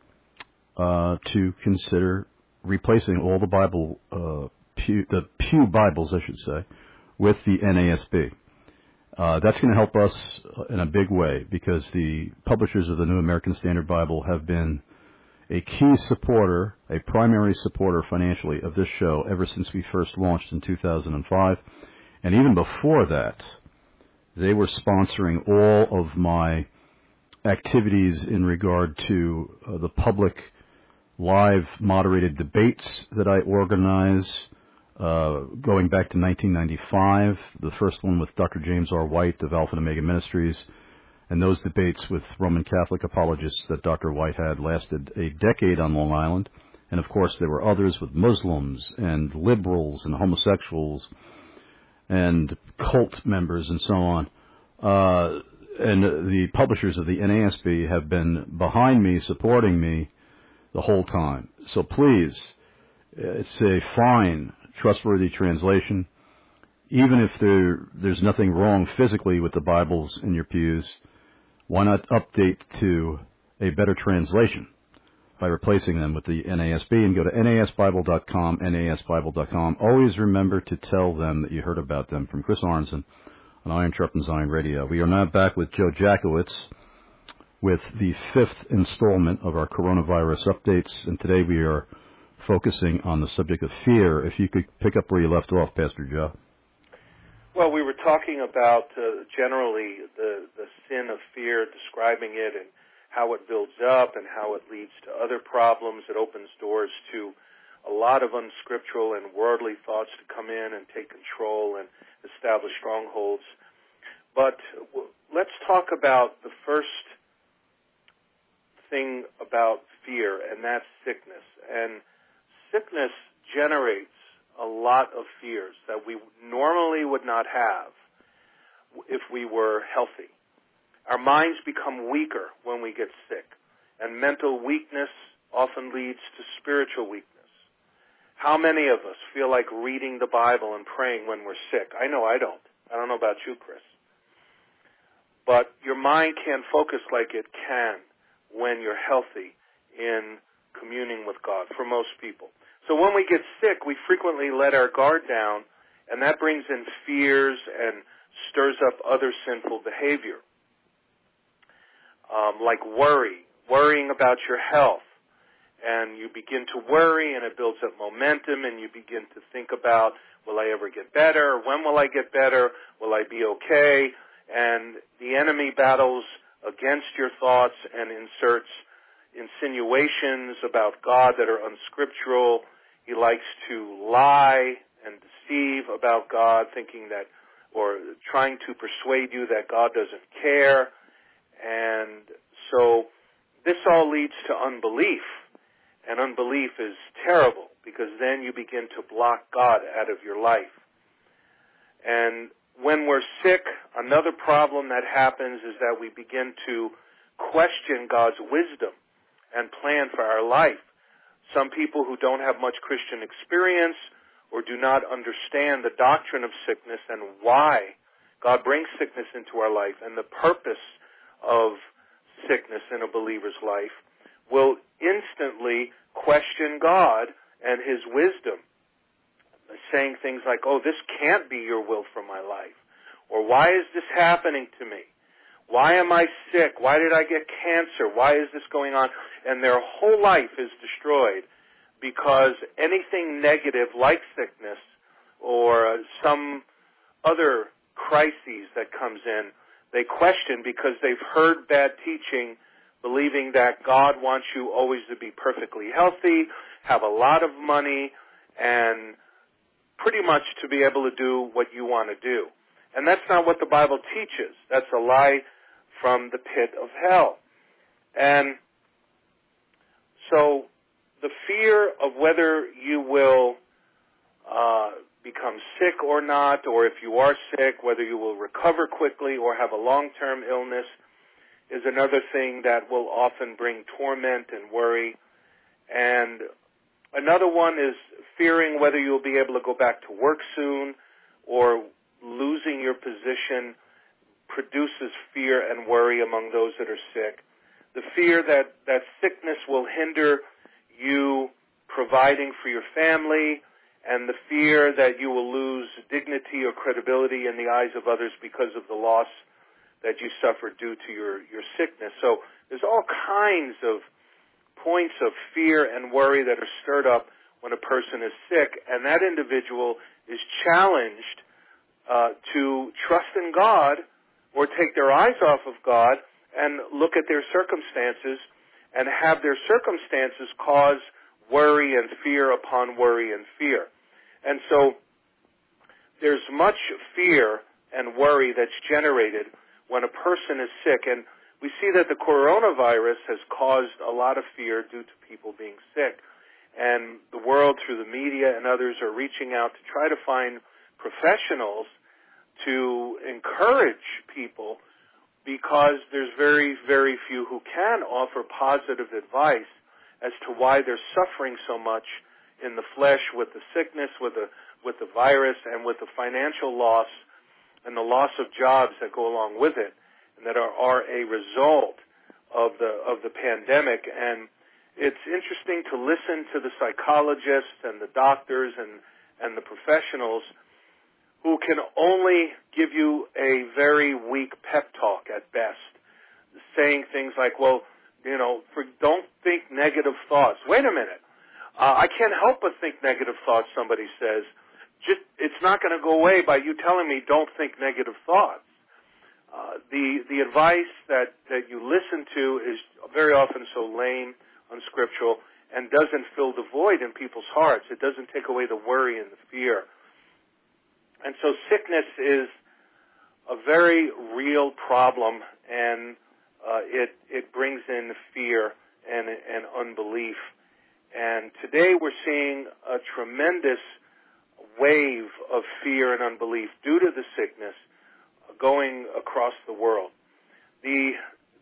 to consider replacing all the pew Bibles, I should say, with the NASB. That's going to help us in a big way because the publishers of the New American Standard Bible have been a key supporter, a primary supporter financially of this show ever since we first launched in 2005. And even before that, they were sponsoring all of my activities in regard to the public live moderated debates that I organize going back to 1995, the first one with Dr. James R. White of Alpha and Omega Ministries, and those debates with Roman Catholic apologists that Dr. White had lasted a decade on Long Island. And, of course, there were others with Muslims and liberals and homosexuals and cult members and so on. And the publishers of the NASB have been behind me, supporting me the whole time. So please, it's a fine, trustworthy translation. Even if there's nothing wrong physically with the Bibles in your pews, why not update to a better translation by replacing them with the NASB, and go to NASBible.com, NASBible.com. Always remember to tell them that you heard about them from Chris Arnzen on Iron Sharpens Iron Radio. We are now back with Joe Jackowitz with the 5th installment of our coronavirus updates, and today we are focusing on the subject of fear. If you could pick up where you left off, Pastor Joe. Well, we were talking about generally the sin of fear, describing it and how it builds up and how it leads to other problems. It opens doors to a lot of unscriptural and worldly thoughts to come in and take control and establish strongholds. But let's talk about the first thing about fear, and that's sickness. And sickness generates a lot of fears that we normally would not have if we were healthy. Our minds become weaker when we get sick, and mental weakness often leads to spiritual weakness. How many of us feel like reading the Bible and praying when we're sick? I know I don't. I don't know about you, Chris. But your mind can't focus like it can when you're healthy in communing with God, for most people. So when we get sick, we frequently let our guard down, and that brings in fears and stirs up other sinful behavior. Like worrying about your health. And you begin to worry, and it builds up momentum, and you begin to think about, will I ever get better? When will I get better? Will I be okay? And the enemy battles against your thoughts and inserts insinuations about God that are unscriptural. He likes to lie and deceive about God, thinking that, or trying to persuade you that God doesn't care. And so this all leads to unbelief. And unbelief is terrible because then you begin to block God out of your life. And when we're sick, another problem that happens is that we begin to question God's wisdom and plan for our life. Some people who don't have much Christian experience or do not understand the doctrine of sickness and why God brings sickness into our life and the purpose of sickness in a believer's life will instantly question God and His wisdom, saying things like, oh, this can't be your will for my life, or why is this happening to me? Why am I sick? Why did I get cancer? Why is this going on? And their whole life is destroyed because anything negative like sickness or some other crises that comes in, they question because they've heard bad teaching, believing that God wants you always to be perfectly healthy, have a lot of money, and pretty much to be able to do what you want to do. And that's not what the Bible teaches. That's a lie from the pit of hell. And so the fear of whether you will become sick or not, or if you are sick, whether you will recover quickly or have a long-term illness, is another thing that will often bring torment and worry. And another one is fearing whether you'll be able to go back to work soon, or losing your position produces fear and worry among those that are sick. The fear that sickness will hinder you providing for your family, and the fear that you will lose dignity or credibility in the eyes of others because of the loss that you suffered due to your sickness. So there's all kinds of points of fear and worry that are stirred up when a person is sick, and that individual is challenged to trust in God or take their eyes off of God and look at their circumstances and have their circumstances cause worry and fear upon worry and fear. And so there's much fear and worry that's generated when a person is sick. And we see that the coronavirus has caused a lot of fear due to people being sick. And the world, through the media and others, are reaching out to try to find professionals to encourage people, because there's very, very few who can offer positive advice as to why they're suffering so much in the flesh with the sickness, with the virus, and with the financial loss and the loss of jobs that go along with it, and that are a result of the pandemic. And it's interesting to listen to the psychologists and the doctors and the professionals who can only give you a very weak pep talk at best, saying things like, well, don't think negative thoughts. Wait a minute. I can't help but think negative thoughts, somebody says. It's not going to go away by you telling me don't think negative thoughts. The advice that you listen to is very often so lame, unscriptural, and doesn't fill the void in people's hearts. It doesn't take away the worry and the fear. And so sickness is a very real problem, and it brings in fear and unbelief. And today we're seeing a tremendous wave of fear and unbelief due to the sickness going across the world. The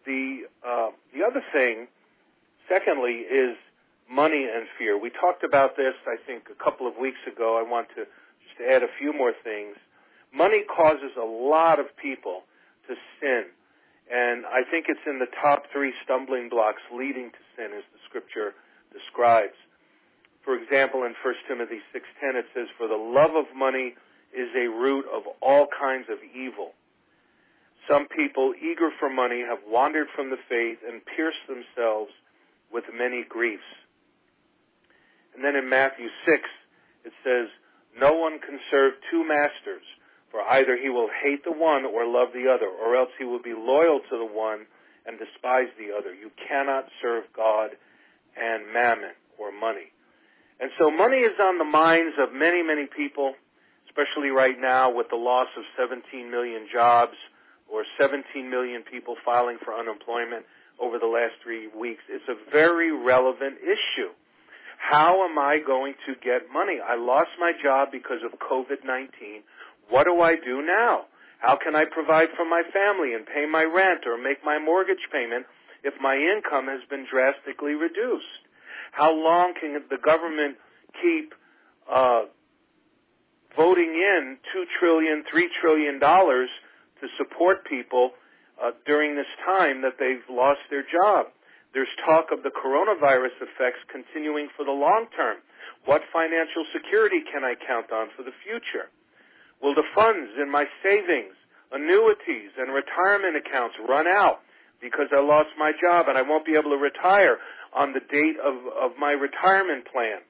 other thing, secondly, is money and fear. We talked about this, I think, a couple of weeks ago. I want to just add a few more things. Money causes a lot of people to sin, and I think it's in the top 3 stumbling blocks leading to sin, as the Scripture describes. For example, in 1 Timothy 6:10, it says, "For the love of money is a root of all kinds of evil. Some people, eager for money, have wandered from the faith and pierced themselves with many griefs." And then in Matthew 6, it says, "No one can serve 2 masters, for either he will hate the one or love the other, or else he will be loyal to the one and despise the other. You cannot serve God and mammon," or money. And so money is on the minds of many, many people, especially right now with the loss of 17 million jobs, or 17 million people filing for unemployment over the last 3 weeks. It's a very relevant issue. How am I going to get money? I lost my job because of COVID-19. What do I do now? How can I provide for my family and pay my rent or make my mortgage payment if my income has been drastically reduced? How long can the government keep voting in $2 trillion, $3 trillion to support people during this time that they've lost their job? There's talk of the coronavirus effects continuing for the long term. What financial security can I count on for the future? Will the funds in my savings annuities and retirement accounts run out because I lost my job and I won't be able to retire on the date of my retirement plan.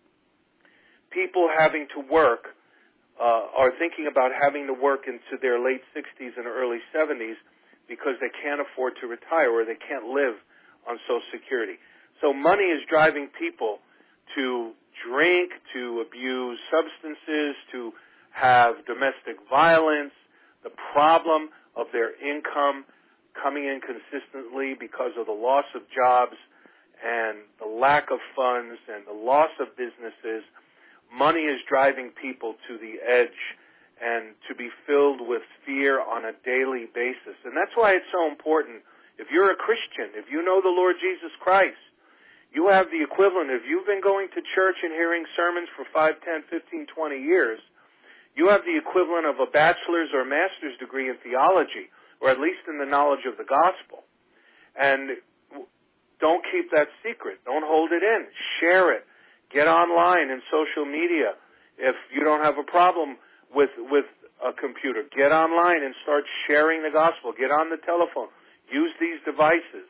People having to work are thinking about having to work into their late 60s and early 70s because they can't afford to retire or they can't live on Social Security. So money is driving people to drink, to abuse substances, to have domestic violence, the problem of their income coming in consistently because of the loss of jobs and the lack of funds and the loss of businesses. Money is driving people to the edge and to be filled with fear on a daily basis. And that's why it's so important. If you're a Christian, if you know the Lord Jesus Christ, you have the equivalent. If you've been going to church and hearing sermons for 5, 10, 15, 20 years, you have the equivalent of a bachelor's or master's degree in theology, or at least in the knowledge of the gospel. And don't keep that secret. Don't hold it in. Share it. Get online and social media. If you don't have a problem with a computer, get online and start sharing the gospel. Get on the telephone. Use these devices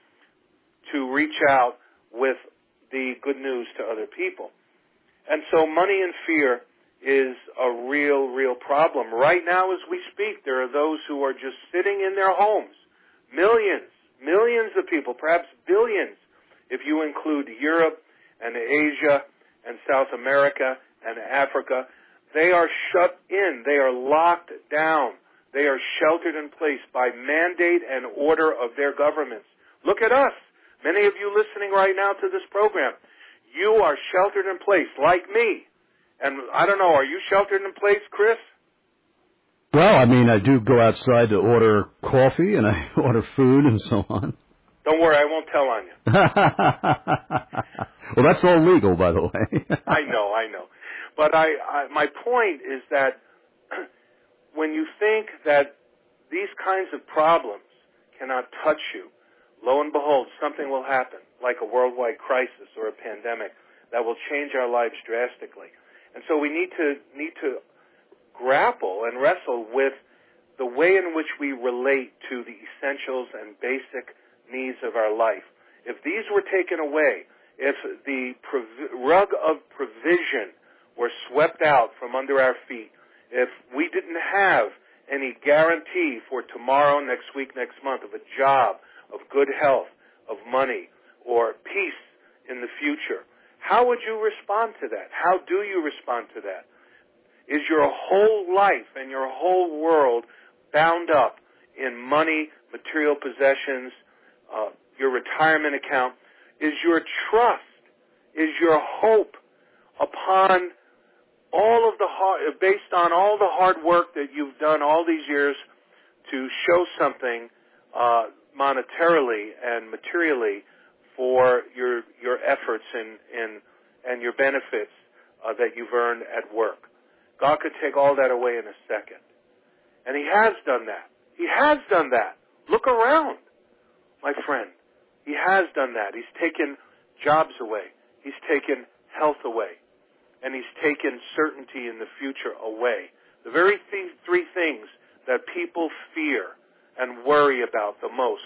to reach out with the good news to other people. And so money and fear is a real problem. Right now as we speak, there are those who are just sitting in their homes. Millions of people, perhaps billions, if you include Europe and Asia and South America and Africa. They are shut in. They are locked down. They are sheltered in place by mandate and order of their governments. Look at us. Many of you listening right now to this program, you are sheltered in place like me. And I don't know, are you sheltered in place, Chris? Well, I mean, I do go outside to order coffee and I order food and so on. Don't worry, I won't tell on you. Well, that's all legal, by the way. I know. But my point is that when you think that these kinds of problems cannot touch you, lo and behold, something will happen, like a worldwide crisis or a pandemic, that will change our lives drastically. And so we need to grapple and wrestle with the way in which we relate to the essentials and basic needs of our life. If these were taken away, if the rug of provision were swept out from under our feet, if we didn't have any guarantee for tomorrow, next week, next month of a job, of good health, of money, or peace in the future, how would you respond to that? How do you respond to that? Is your whole life and your whole world bound up in money, material possessions, your retirement account? Is your trust, is your hope upon all of the based on all the hard work that you've done all these years to show something monetarily and materially for your efforts and your benefits that you've earned at work? God could take all that away in a second. And He has done that. He has done that. Look around, my friend. He has done that. He's taken jobs away. He's taken health away. And He's taken certainty in the future away. The very three things that people fear and worry about the most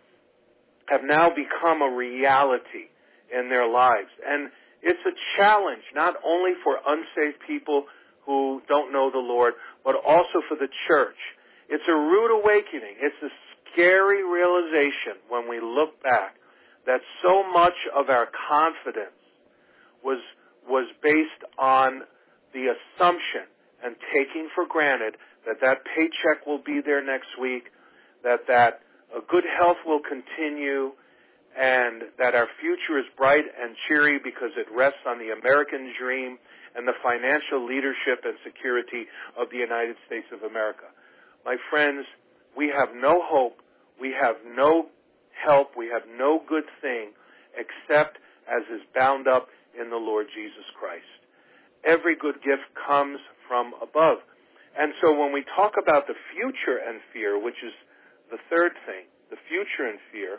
have now become a reality in their lives. And it's a challenge not only for unsaved people who don't know the Lord, but also for the church. It's a rude awakening. It's a scary realization when we look back that so much of our confidence was based on the assumption and taking for granted that paycheck will be there next week, that good health will continue, and that our future is bright and cheery because it rests on the American dream and the financial leadership and security of the United States of America. My friends, we have no hope, we have no help, we have no good thing except as is bound up in the Lord Jesus Christ. Every good gift comes from above. And so when we talk about the future and fear, which is the third thing, the future and fear,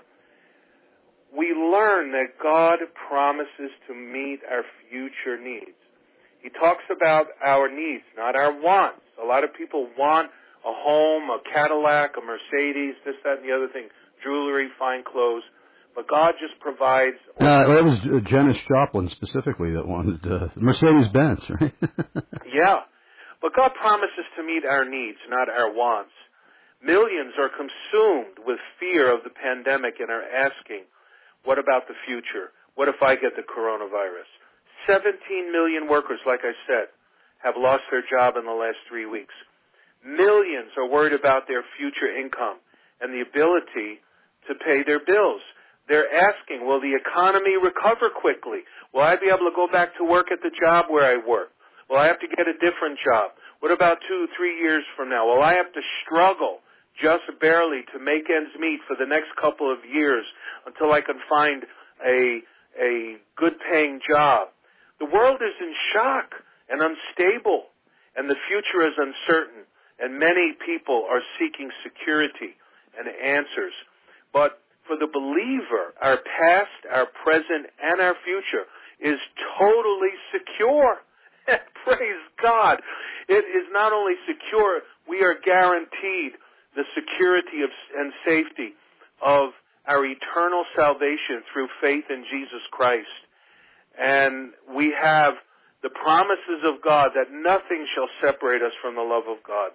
we learn that God promises to meet our future needs. He talks about our needs, not our wants. A lot of people want a home, a Cadillac, a Mercedes, this, that, and the other thing, jewelry, fine clothes. But God just provides. That was Janis Joplin specifically that wanted Mercedes-Benz, right? Yeah. But God promises to meet our needs, not our wants. Millions are consumed with fear of the pandemic and are asking, what about the future? What if I get the coronavirus? 17 million workers, like I said, have lost their job in the last 3 weeks. Millions are worried about their future income and the ability to pay their bills. They're asking, will the economy recover quickly? Will I be able to go back to work at the job where I work? Will I have to get a different job? What about 2-3 years from now? Will I have to struggle just barely to make ends meet for the next couple of years until I can find a good-paying job? The world is in shock and unstable, and the future is uncertain, and many people are seeking security and answers. But for the believer, our past, our present, and our future is totally secure. Praise God. It is not only secure, we are guaranteed the security and safety of our eternal salvation through faith in Jesus Christ. And we have the promises of God that nothing shall separate us from the love of God.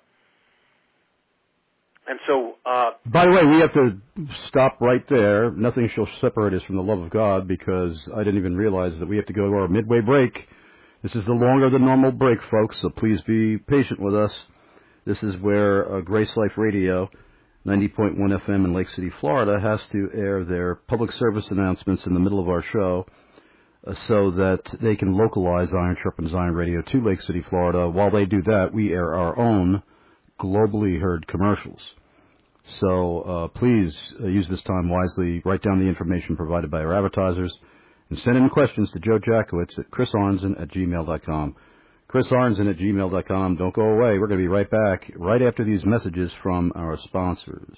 And so, by the way, we have to stop right there. Nothing shall separate us from the love of God, because I didn't even realize that we have to go to our midway break. This is the longer than normal break, folks, so please be patient with us. This is where Grace Life Radio, 90.1 FM in Lake City, Florida, has to air their public service announcements in the middle of our show so that they can localize Iron Sharpens Iron Radio to Lake City, Florida. While they do that, we air our own globally heard commercials. So please use this time wisely. Write down the information provided by our advertisers and send in questions to Joe Jackowitz at chrisarnzen@gmail.com. chrisarnzen@gmail.com. Don't go away. We're going to be right back right after these messages from our sponsors.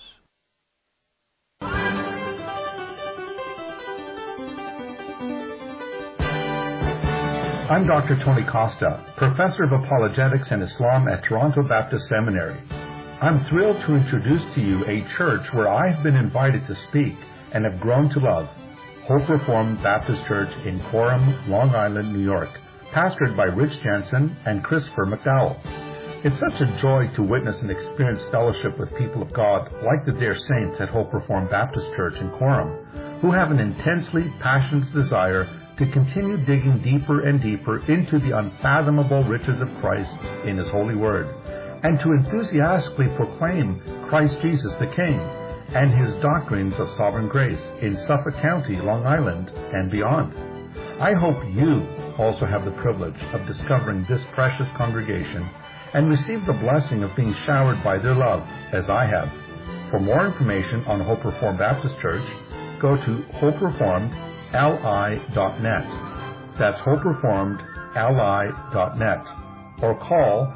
I'm Dr. Tony Costa, Professor of Apologetics and Islam at Toronto Baptist Seminary. I'm thrilled to introduce to you a church where I have been invited to speak and have grown to love, Hope Reformed Baptist Church in Coram, Long Island, New York, pastored by Rich Jensen and Christopher McDowell. It's such a joy to witness and experience fellowship with people of God like the dear saints at Hope Reformed Baptist Church in Coram, who have an intensely passionate desire to continue digging deeper and deeper into the unfathomable riches of Christ in His holy word, and to enthusiastically proclaim Christ Jesus the King and His doctrines of sovereign grace in Suffolk County, Long Island, and beyond. I hope you also have the privilege of discovering this precious congregation and receive the blessing of being showered by their love, as I have. For more information on Hope Reformed Baptist Church, go to hopereformedli.net. That's hopereformedli.net. Or call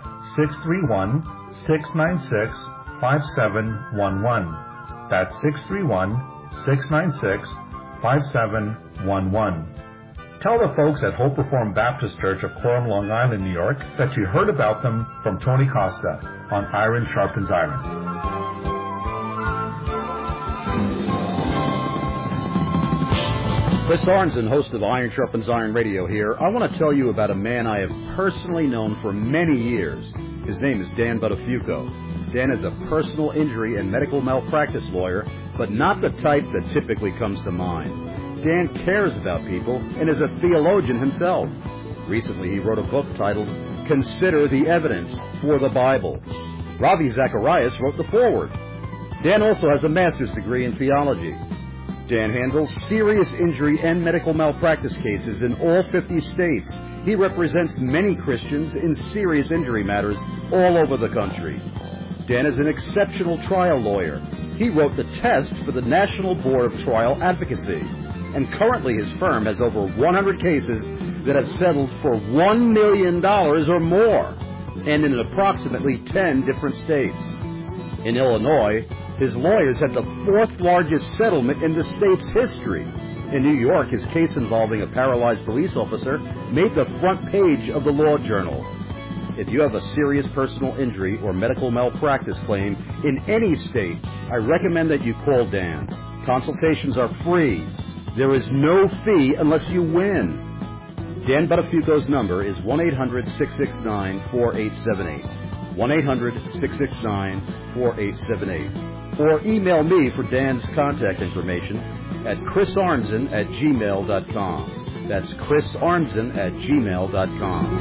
631-696-5711. That's 631-696-5711. Tell the folks at Hope Reformed Baptist Church of Coram, Long Island, New York, that you heard about them from Tony Costa on Iron Sharpens Iron. Chris Arnzen, host of Iron Sharpens Iron Radio here. I want to tell you about a man I have personally known for many years. His name is Dan Buttafuoco. Dan is a personal injury and medical malpractice lawyer, but not the type that typically comes to mind. Dan cares about people and is a theologian himself. Recently, he wrote a book titled Consider the Evidence for the Bible. Ravi Zacharias wrote the foreword. Dan also has a master's degree in theology. Dan handles serious injury and medical malpractice cases in all 50 states. He represents many Christians in serious injury matters all over the country. Dan is an exceptional trial lawyer. He wrote the test for the National Board of Trial Advocacy. And currently his firm has over 100 cases that have settled for $1 million or more, and in approximately 10 different states. In Illinois, his lawyers had the fourth largest settlement in the state's history. In New York, his case involving a paralyzed police officer made the front page of the Law Journal. If you have a serious personal injury or medical malpractice claim in any state, I recommend that you call Dan. Consultations are free. There is no fee unless you win. Dan Buttafuoco's number is 1-800-669-4878. 1-800-669-4878. Or email me for Dan's contact information at chrisarnzen@gmail.com. That's chrisarnzen@gmail.com.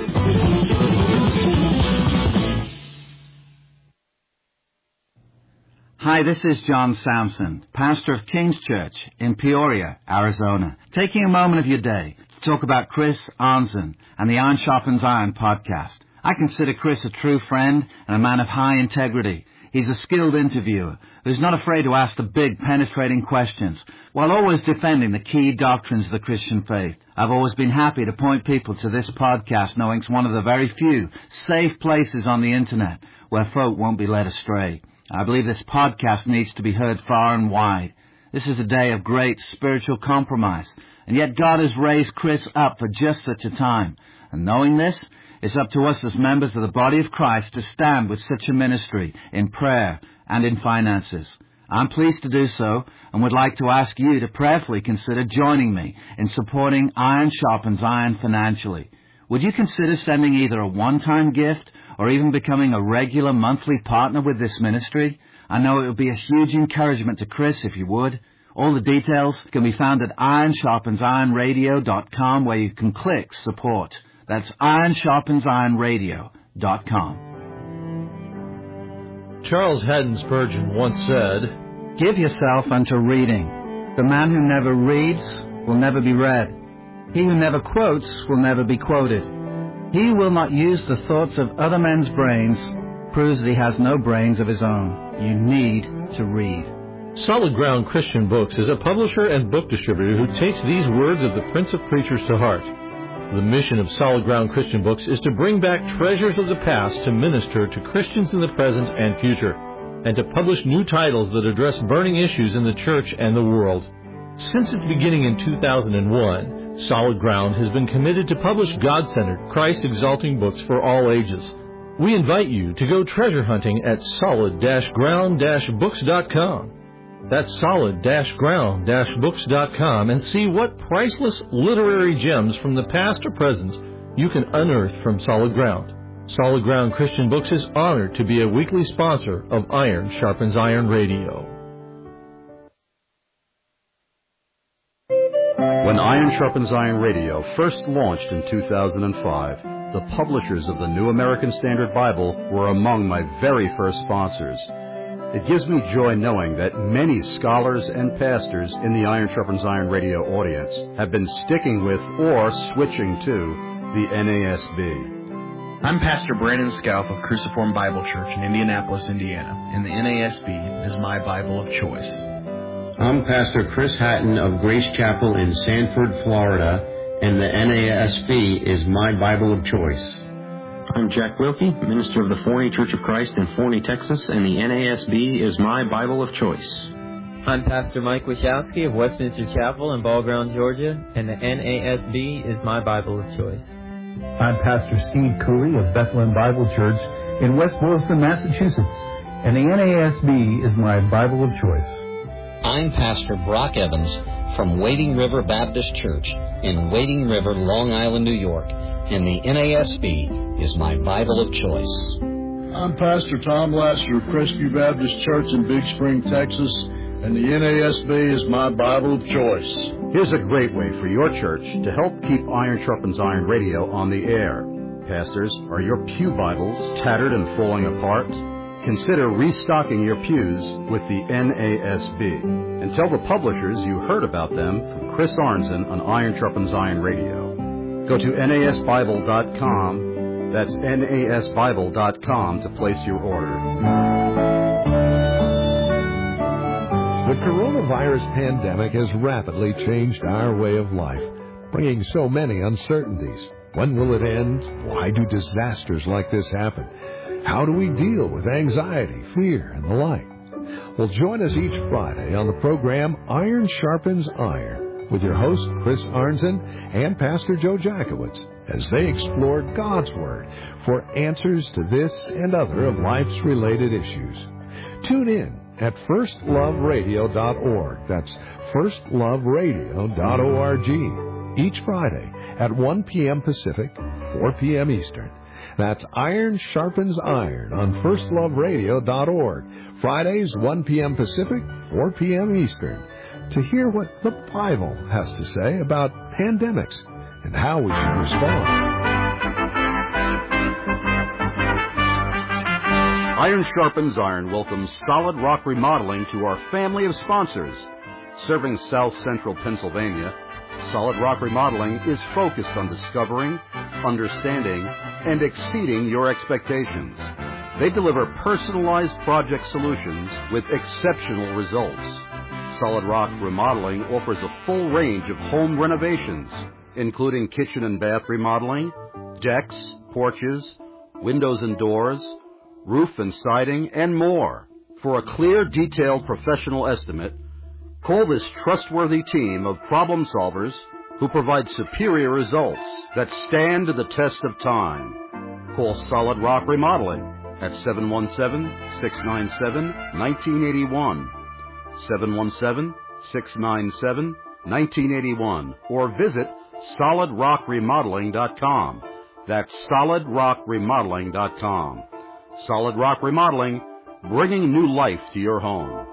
Hi, this is John Samson, pastor of King's Church in Peoria, Arizona, taking a moment of your day to talk about Chris Arnzen and the Iron Sharpens Iron podcast. I consider Chris a true friend and a man of high integrity. He's a skilled interviewer who's not afraid to ask the big, penetrating questions while always defending the key doctrines of the Christian faith. I've always been happy to point people to this podcast, knowing it's one of the very few safe places on the internet where folk won't be led astray. I believe this podcast needs to be heard far and wide. This is a day of great spiritual compromise, and yet God has raised Chris up for just such a time. And knowing this, it's up to us as members of the body of Christ to stand with such a ministry in prayer and in finances. I'm pleased to do so and would like to ask you to prayerfully consider joining me in supporting Iron Sharpens Iron financially. Would you consider sending either a one-time gift or even becoming a regular monthly partner with this ministry? I know it would be a huge encouragement to Chris if you would. All the details can be found at ironsharpensironradio.com, where you can click support. That's ironsharpensironradio.com. Charles Haddon Spurgeon once said, "Give yourself unto reading. The man who never reads will never be read. He who never quotes will never be quoted. He who will not use the thoughts of other men's brains proves that he has no brains of his own." You need to read. Solid Ground Christian Books is a publisher and book distributor who takes these words of the Prince of Preachers to heart. The mission of Solid Ground Christian Books is to bring back treasures of the past to minister to Christians in the present and future, and to publish new titles that address burning issues in the church and the world. Since its beginning in 2001, Solid Ground has been committed to publish God-centered, Christ-exalting books for all ages. We invite you to go treasure hunting at solid-ground-books.com. That's solid-ground-books.com, and see what priceless literary gems from the past or present you can unearth from Solid Ground. Solid Ground Christian Books is honored to be a weekly sponsor of Iron Sharpens Iron Radio. When Iron Sharpens Iron Radio first launched in 2005, the publishers of the New American Standard Bible were among my very first sponsors. It gives me joy knowing that many scholars and pastors in the Iron Sharpens Iron Radio audience have been sticking with or switching to the NASB. I'm Pastor Brandon Scalp of Cruciform Bible Church in Indianapolis, Indiana, and the NASB is my Bible of choice. I'm Pastor Chris Hatton of Grace Chapel in Sanford, Florida, and the NASB is my Bible of choice. I'm Jack Wilkie, minister of the Forney Church of Christ in Forney, Texas, and the NASB is my Bible of choice. I'm Pastor Mike Wachowski of Westminster Chapel in Ball Ground, Georgia, and the NASB is my Bible of choice. I'm Pastor Steve Cooley of Bethlehem Bible Church in West Boylston, Massachusetts, and the NASB is my Bible of choice. I'm Pastor Brock Evans from Wading River Baptist Church in Wading River, Long Island, New York, and the NASB is my Bible of choice. I'm Pastor Tom Latzer of Crestview Baptist Church in Big Spring, Texas, and the NASB is my Bible of choice. Here's a great way for your church to help keep Iron Sharpens Iron Radio on the air. Pastors, are your pew Bibles tattered and falling apart? Consider restocking your pews with the NASB. And tell the publishers you heard about them from Chris Arnzen on Iron Sharpens Iron Radio. Go to nasbible.com. That's nasbible.com to place your order. The coronavirus pandemic has rapidly changed our way of life, bringing so many uncertainties. When will it end? Why do disasters like this happen? How do we deal with anxiety, fear, and the like? Well, join us each Friday on the program Iron Sharpens Iron with your host, Chris Arnzen, and Pastor Joe Jackowitz. as they explore God's Word for answers to this and other of life's related issues. Tune in at firstloveradio.org. That's firstloveradio.org. Each Friday at 1 p.m. Pacific, 4 p.m. Eastern. That's Iron Sharpens Iron on firstloveradio.org. Fridays, 1 p.m. Pacific, 4 p.m. Eastern. To hear what the Bible has to say about pandemics and how we should respond. Iron Sharpens Iron welcomes Solid Rock Remodeling to our family of sponsors. Serving South Central Pennsylvania, Solid Rock Remodeling is focused on discovering, understanding, and exceeding your expectations. They deliver personalized project solutions with exceptional results. Solid Rock Remodeling offers a full range of home renovations, including kitchen and bath remodeling, decks, porches, windows and doors, roof and siding, and more. For a clear, detailed professional estimate, call this trustworthy team of problem solvers who provide superior results that stand the test of time. Call Solid Rock Remodeling at 717-697-1981, 717-697-1981, or visit solidrockremodeling.com. That's solidrockremodeling.com. Solid Rock Remodeling, bringing new life to your home.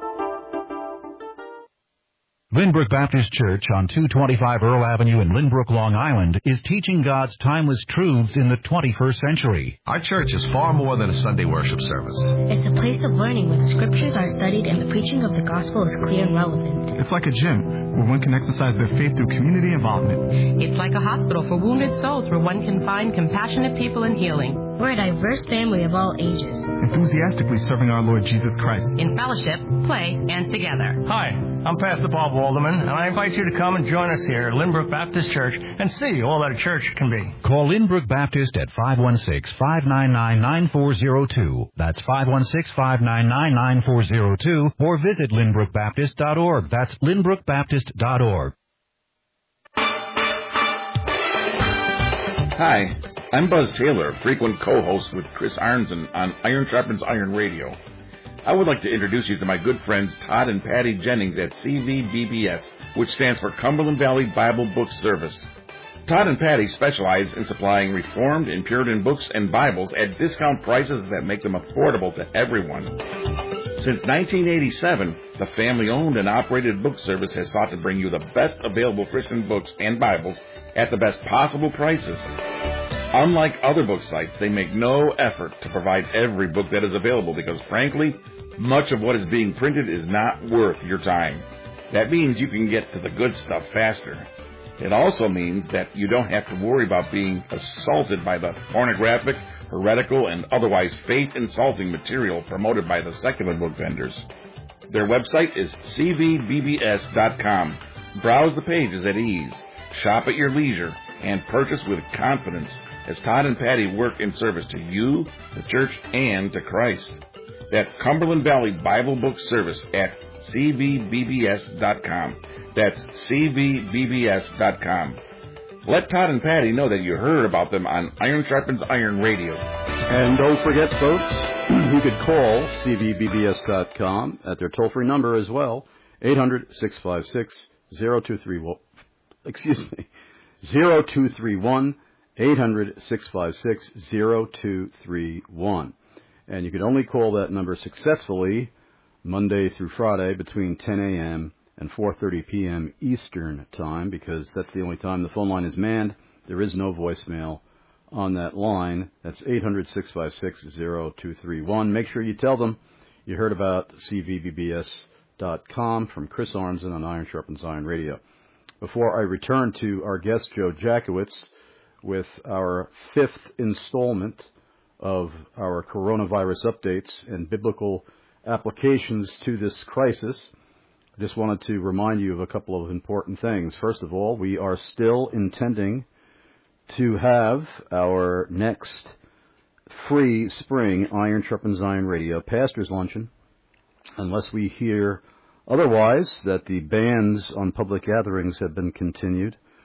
Lynbrook Baptist Church on 225 Earl Avenue in Lynbrook, Long Island, is teaching God's timeless truths in the 21st century. Our church is far more than a Sunday worship service. It's a place of learning where the scriptures are studied and the preaching of the gospel is clear and relevant. It's like a gym where one can exercise their faith through community involvement. It's like a hospital for wounded souls where one can find compassionate people and healing. We're a diverse family of all ages, enthusiastically serving our Lord Jesus Christ in fellowship, play, and together. Hi, I'm Pastor Bob Walderman, and I invite you to come and join us here at Lynbrook Baptist Church and see all that a church can be. Call Lynbrook Baptist at 516-599-9402. That's 516-599-9402, or visit lynbrookbaptist.org. That's lynbrookbaptist.org. Hi, I'm Buzz Taylor, frequent co-host with Chris Arnzen on Iron Sharpens Iron Radio. I would like to introduce you to my good friends Todd and Patty Jennings at CVBBS, which stands for Cumberland Valley Bible Book Service. Todd and Patty specialize in supplying Reformed and Puritan books and Bibles at discount prices that make them affordable to everyone. Since 1987, the family-owned and operated book service has sought to bring you the best available Christian books and Bibles at the best possible prices. Unlike other book sites, they make no effort to provide every book that is available because, frankly, much of what is being printed is not worth your time. That means you can get to the good stuff faster. It also means that you don't have to worry about being assaulted by the pornographic, heretical, and otherwise faith-insulting material promoted by the secular book vendors. Their website is cvbbs.com. Browse the pages at ease, shop at your leisure, and purchase with confidence as Todd and Patty work in service to you, the church, and to Christ. That's Cumberland Valley Bible Book Service at cvbbs.com. That's cvbbs.com. Let Todd and Patty know that you heard about them on Iron Sharpens Iron Radio. And don't forget, folks, you could call cvbbs.com at their toll-free number as well, 800-656-0231. Excuse me, 0231, 800-656-0231. And you can only call that number successfully Monday through Friday between 10 a.m. and 4:30 p.m. Eastern Time, because that's the only time the phone line is manned. There is no voicemail on that line. That's 800-656-0231. Make sure you tell them you heard about cvbbs.com from Chris Arnzen on Iron Sharpens Iron Radio. Before I return to our guest, Joe Jackowitz, with our fifth installment of our coronavirus updates and biblical applications to this crisis, I just wanted to remind you of a couple of important things. First of all, we are still intending to have our next free spring Iron Sharpens Iron Radio Pastors Luncheon, unless we hear otherwise that the bans on public gatherings have been continued.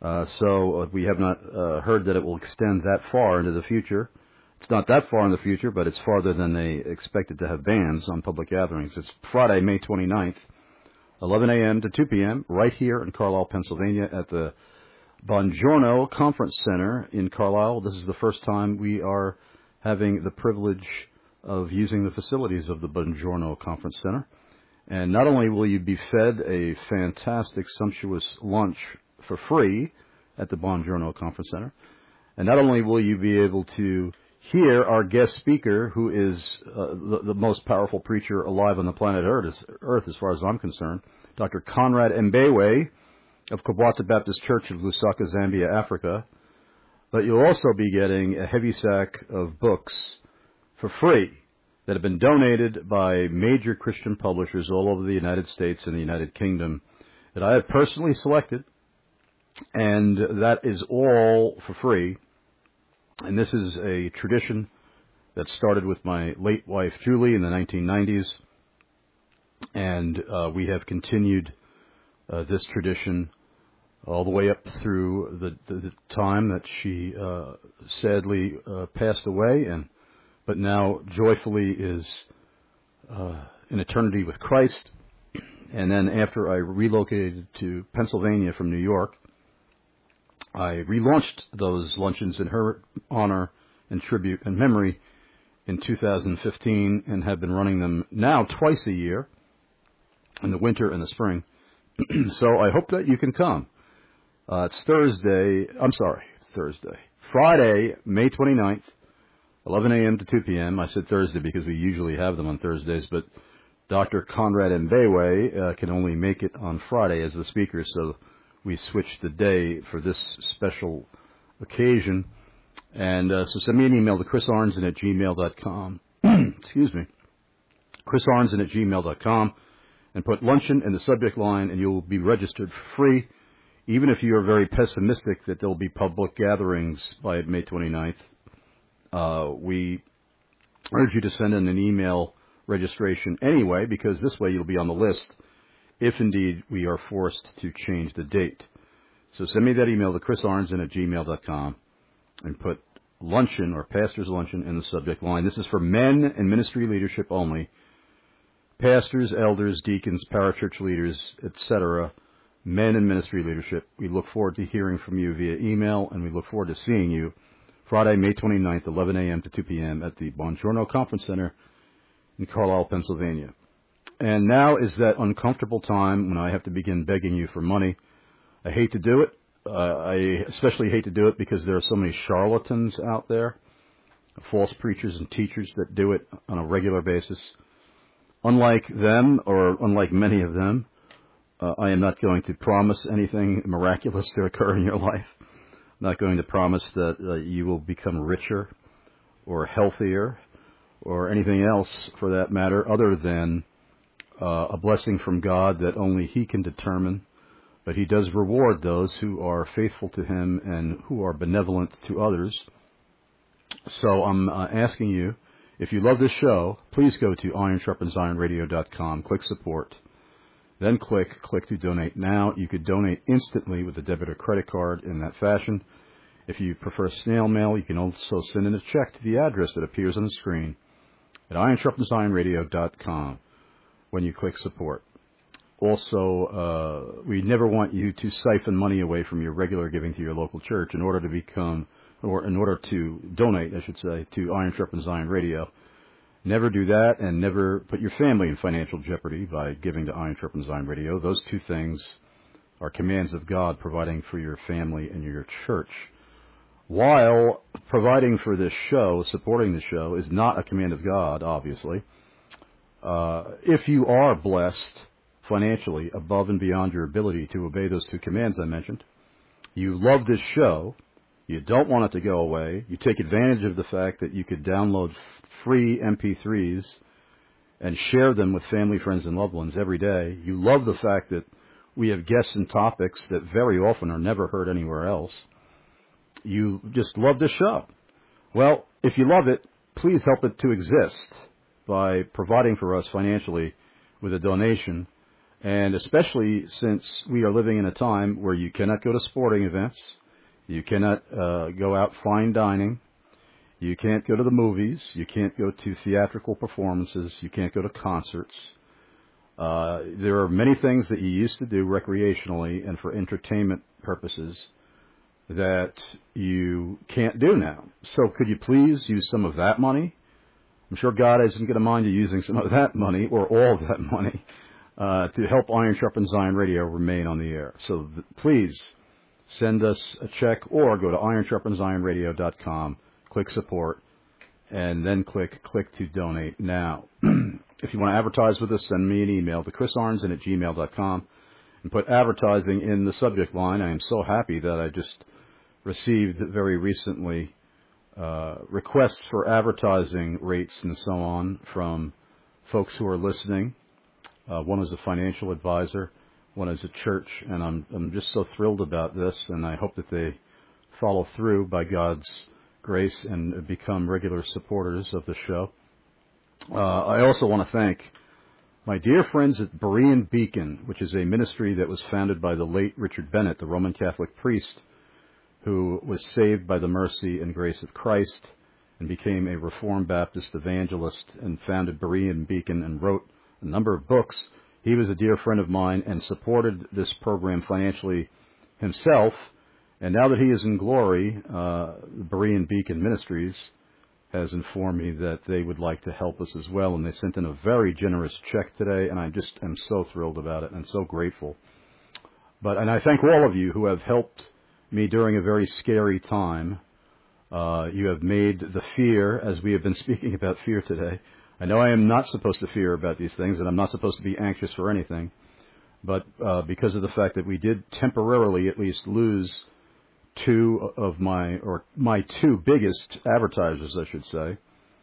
So we have not heard that it will extend that far into the future. It's not that far in the future, but it's farther than they expected to have bans on public gatherings. It's Friday, May 29th, 11 a.m. to 2 p.m., right here in Carlisle, Pennsylvania, at the Buongiorno Conference Center in Carlisle. This is the first time we are having the privilege of using the facilities of the Buongiorno Conference Center. And not only will you be fed a fantastic, sumptuous lunch for free at the Buongiorno Conference Center, and not only will you be able to hear our guest speaker, who is the most powerful preacher alive on the planet Earth as far as I'm concerned, Dr. Conrad Mbewe of Kabwata Baptist Church of Lusaka, Zambia, Africa, but you'll also be getting a heavy sack of books for free that have been donated by major Christian publishers all over the United States and the United Kingdom that I have personally selected, and that is all for free. And this is a tradition that started with my late wife, Julie, in the 1990s. And we have continued this tradition all the way up through the time that she sadly passed away, but now joyfully is in eternity with Christ. And then after I relocated to Pennsylvania from New York, I relaunched those luncheons in her honor and tribute and memory in 2015 and have been running them now twice a year, in the winter and the spring. So I hope that you can come. It's Friday, May 29th, 11 a.m. to 2 p.m. I said Thursday because we usually have them on Thursdays, but Dr. Conrad Mbewe can only make it on Friday as the speaker, so we switched the day for this special occasion. And so send me an email to chrisarnson@gmail.com. Excuse me. chrisarnson@gmail.com, and put luncheon in the subject line, and you'll be registered for free, even if you are very pessimistic that there will be public gatherings by May 29th. We urge you to send in an email registration anyway, because this way you'll be on the list if indeed we are forced to change the date. So send me that email to chrisarnson@gmail.com and put luncheon or pastor's luncheon in the subject line. This is for men and ministry leadership only. Pastors, elders, deacons, parachurch leaders, etc., men in ministry leadership. We look forward to hearing from you via email, and we look forward to seeing you Friday, May 29th, 11 a.m. to 2 p.m. at the Buongiorno Conference Center in Carlisle, Pennsylvania. And now is that uncomfortable time when I have to begin begging you for money. I hate to do it. I especially hate to do it because there are so many charlatans out there, false preachers and teachers that do it on a regular basis. Unlike them, or unlike many of them, I am not going to promise anything miraculous to occur in your life. I'm not going to promise that you will become richer or healthier or anything else for that matter other than a blessing from God that only He can determine. But He does reward those who are faithful to Him and who are benevolent to others. So I'm asking you, if you love this show, please go to IronSharpensIronRadio.com, click support, then click to donate now. You could donate instantly with a debit or credit card in that fashion. If you prefer snail mail, you can also send in a check to the address that appears on the screen at IronSharpensIronRadio.com when you click support. Also, we never want you to siphon money away from your regular giving to your local church in order to donate, I should say, to Iron Sharpens Iron Radio. Never do that, and never put your family in financial jeopardy by giving to Iron Sharpens Iron Radio. Those two things are commands of God, providing for your family and your church. While providing for this show, supporting the show, is not a command of God, obviously. If you are blessed financially above and beyond your ability to obey those two commands I mentioned, you love this show, you don't want it to go away, you take advantage of the fact that you could download free MP3s and share them with family, friends, and loved ones every day, you love the fact that we have guests and topics that very often are never heard anywhere else, you just love this show. Well, if you love it, please help it to exist by providing for us financially with a donation. And especially since we are living in a time where you cannot go to sporting events, you cannot go out fine dining, you can't go to the movies, you can't go to theatrical performances, you can't go to concerts. There are many things that you used to do recreationally and for entertainment purposes that you can't do now. So could you please use some of that money? I'm sure God isn't going to mind you using some of that money or all of that money to help Iron Sharpens Iron Radio remain on the air. So please send us a check or go to ironsharpensironradio.com, click support, and then click to donate now. If you want to advertise with us, send me an email to chrisarnson@gmail.com and put advertising in the subject line. I am so happy that I just received very recently requests for advertising rates and so on from folks who are listening. One is a financial advisor, one is a church, and I'm just so thrilled about this, and I hope that they follow through by God's grace and become regular supporters of the show. I also want to thank my dear friends at Berean Beacon, which is a ministry that was founded by the late Richard Bennett, the Roman Catholic priest, who was saved by the mercy and grace of Christ and became a Reformed Baptist evangelist and founded Berean Beacon and wrote a number of books. He was a dear friend of mine and supported this program financially himself. And now that he is in glory, Berean Beacon Ministries has informed me that they would like to help us as well. And they sent in a very generous check today, and I just am so thrilled about it and so grateful. And I thank all of you who have helped me during a very scary time. You have made the fear, as we have been speaking about fear today. I know I am not supposed to fear about these things, and I'm not supposed to be anxious for anything. But because of the fact that we did temporarily at least lose two of my two biggest advertisers, I should say,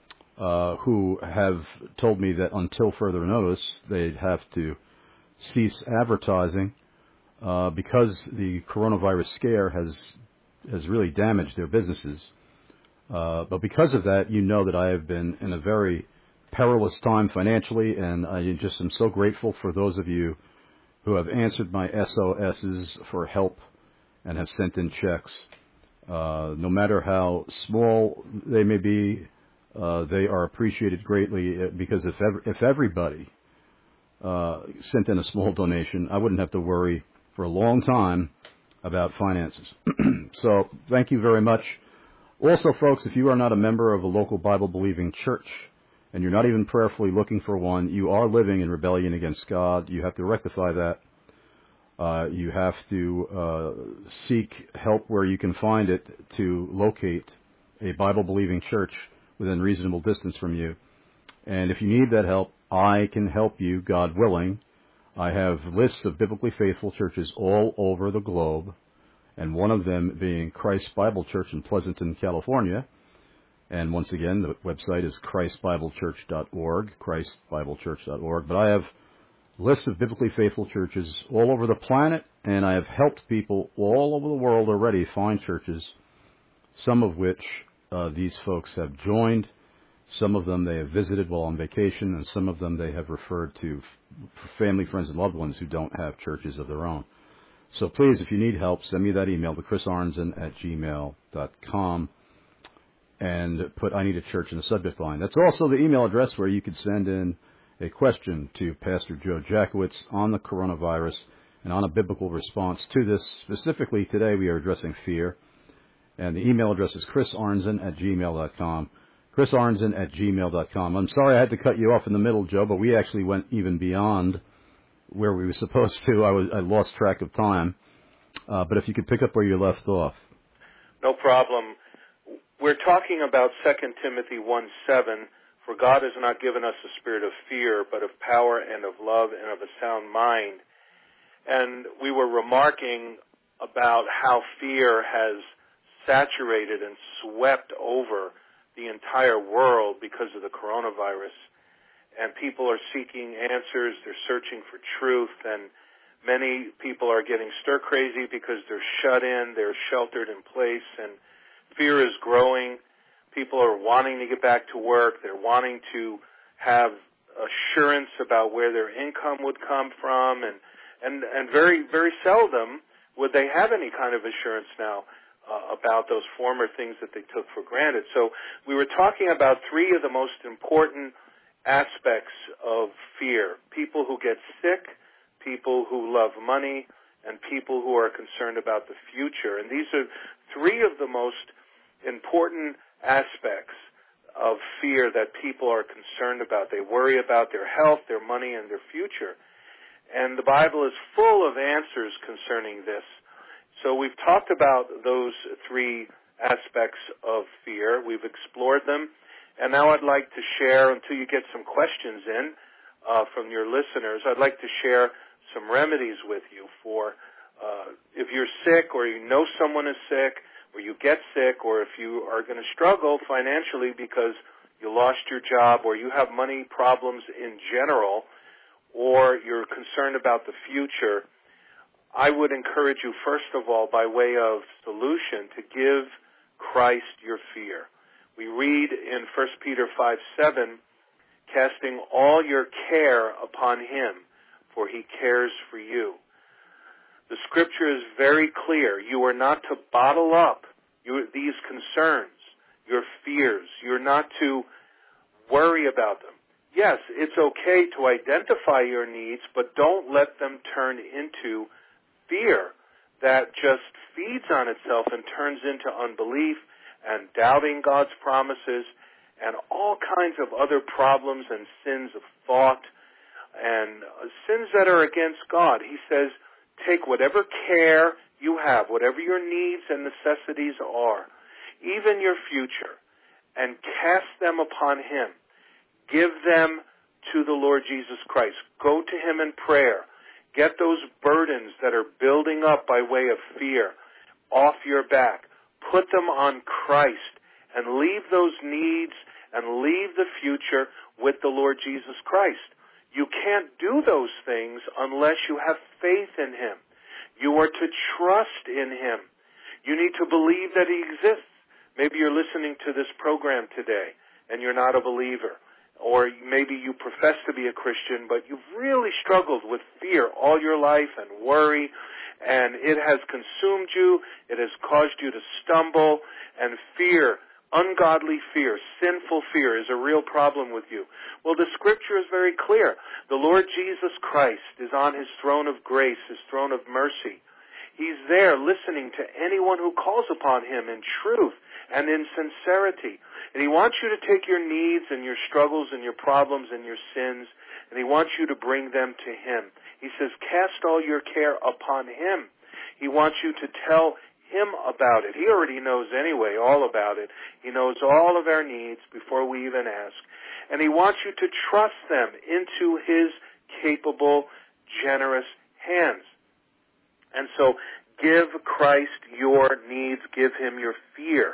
who have told me that until further notice they'd have to cease advertising because the coronavirus scare has really damaged their businesses. But because of that, you know that I have been in a very perilous time financially, and I just am so grateful for those of you who have answered my SOSs for help and have sent in checks. No matter how small they may be, they are appreciated greatly, because if everybody sent in a small donation, I wouldn't have to worry for a long time about finances. So thank you very much. Also, folks, if you are not a member of a local Bible-believing church, and you're not even prayerfully looking for one, you are living in rebellion against God. You have to rectify that. You have to seek help where you can find it to locate a Bible-believing church within reasonable distance from you. And if you need that help, I can help you, God willing. I have lists of biblically faithful churches all over the globe, and one of them being Christ Bible Church in Pleasanton, California. And once again, the website is christbiblechurch.org, christbiblechurch.org. But I have lists of biblically faithful churches all over the planet, and I have helped people all over the world already find churches, some of which these folks have joined, some of them they have visited while on vacation, and some of them they have referred to family, friends, and loved ones who don't have churches of their own. So please, if you need help, send me that email to chrisarnson@gmail.com and put I need a church in the subject line. That's also the email address where you could send in a question to Pastor Joe Jackowitz on the coronavirus and on a biblical response to this. Specifically today we are addressing fear, and the email address is chrisarnson@gmail.com, chrisarnson@gmail.com. I'm sorry I had to cut you off in the middle, Joe, but we actually went even beyond where we were supposed to. I lost track of time, but if you could pick up where you left off. No problem. We're talking about 2 Timothy 1:7. For God has not given us a spirit of fear, but of power and of love and of a sound mind. And we were remarking about how fear has saturated and swept over the entire world because of the coronavirus. And people are seeking answers, they're searching for truth, and many people are getting stir-crazy because they're shut in, they're sheltered in place, and fear is growing. People are wanting to get back to work. They're wanting to have assurance about where their income would come from, and very, very seldom would they have any kind of assurance now about those former things that they took for granted. So we were talking about three of the most important aspects of fear: people who get sick, people who love money, and people who are concerned about the future. And these are three of the most important aspects of fear that people are concerned about. They worry about their health, their money, and their future. And the Bible is full of answers concerning this. So we've talked about those three aspects of fear. We've explored them. And now I'd like to share, until you get some questions in from your listeners, I'd like to share some remedies with you for if you're sick, or you know someone is sick, or you get sick, or if you are going to struggle financially because you lost your job, or you have money problems in general, or you're concerned about the future. I would encourage you, first of all, by way of solution, to give Christ your fear. We read in 1 Peter 5:7, casting all your care upon him, for he cares for you. The scripture is very clear. You are not to bottle up these concerns, your fears. You're not to worry about them. Yes, it's okay to identify your needs, but don't let them turn into fear that just feeds on itself and turns into unbelief and doubting God's promises and all kinds of other problems and sins of thought and sins that are against God. He says, take whatever care you have, whatever your needs and necessities are, even your future, and cast them upon him. Give them to the Lord Jesus Christ. Go to him in prayer. Get those burdens that are building up by way of fear off your back. Put them on Christ and leave those needs and leave the future with the Lord Jesus Christ. You can't do those things unless you have faith in him. You are to trust in him. You need to believe that he exists. Maybe you're listening to this program today and you're not a believer. Or maybe you profess to be a Christian, but you've really struggled with fear all your life and worry, and it has consumed you. It has caused you to stumble, and fear, ungodly fear, sinful fear is a real problem with you. Well, the scripture is very clear. The Lord Jesus Christ is on his throne of grace, his throne of mercy. He's there listening to anyone who calls upon him in truth and in sincerity. And he wants you to take your needs and your struggles and your problems and your sins, and he wants you to bring them to him. He says, cast all your care upon him. He wants you to tell him about it. He already knows anyway all about it. He knows all of our needs before we even ask. And he wants you to trust them into his capable, generous hands. And so give Christ your needs. Give him your fear.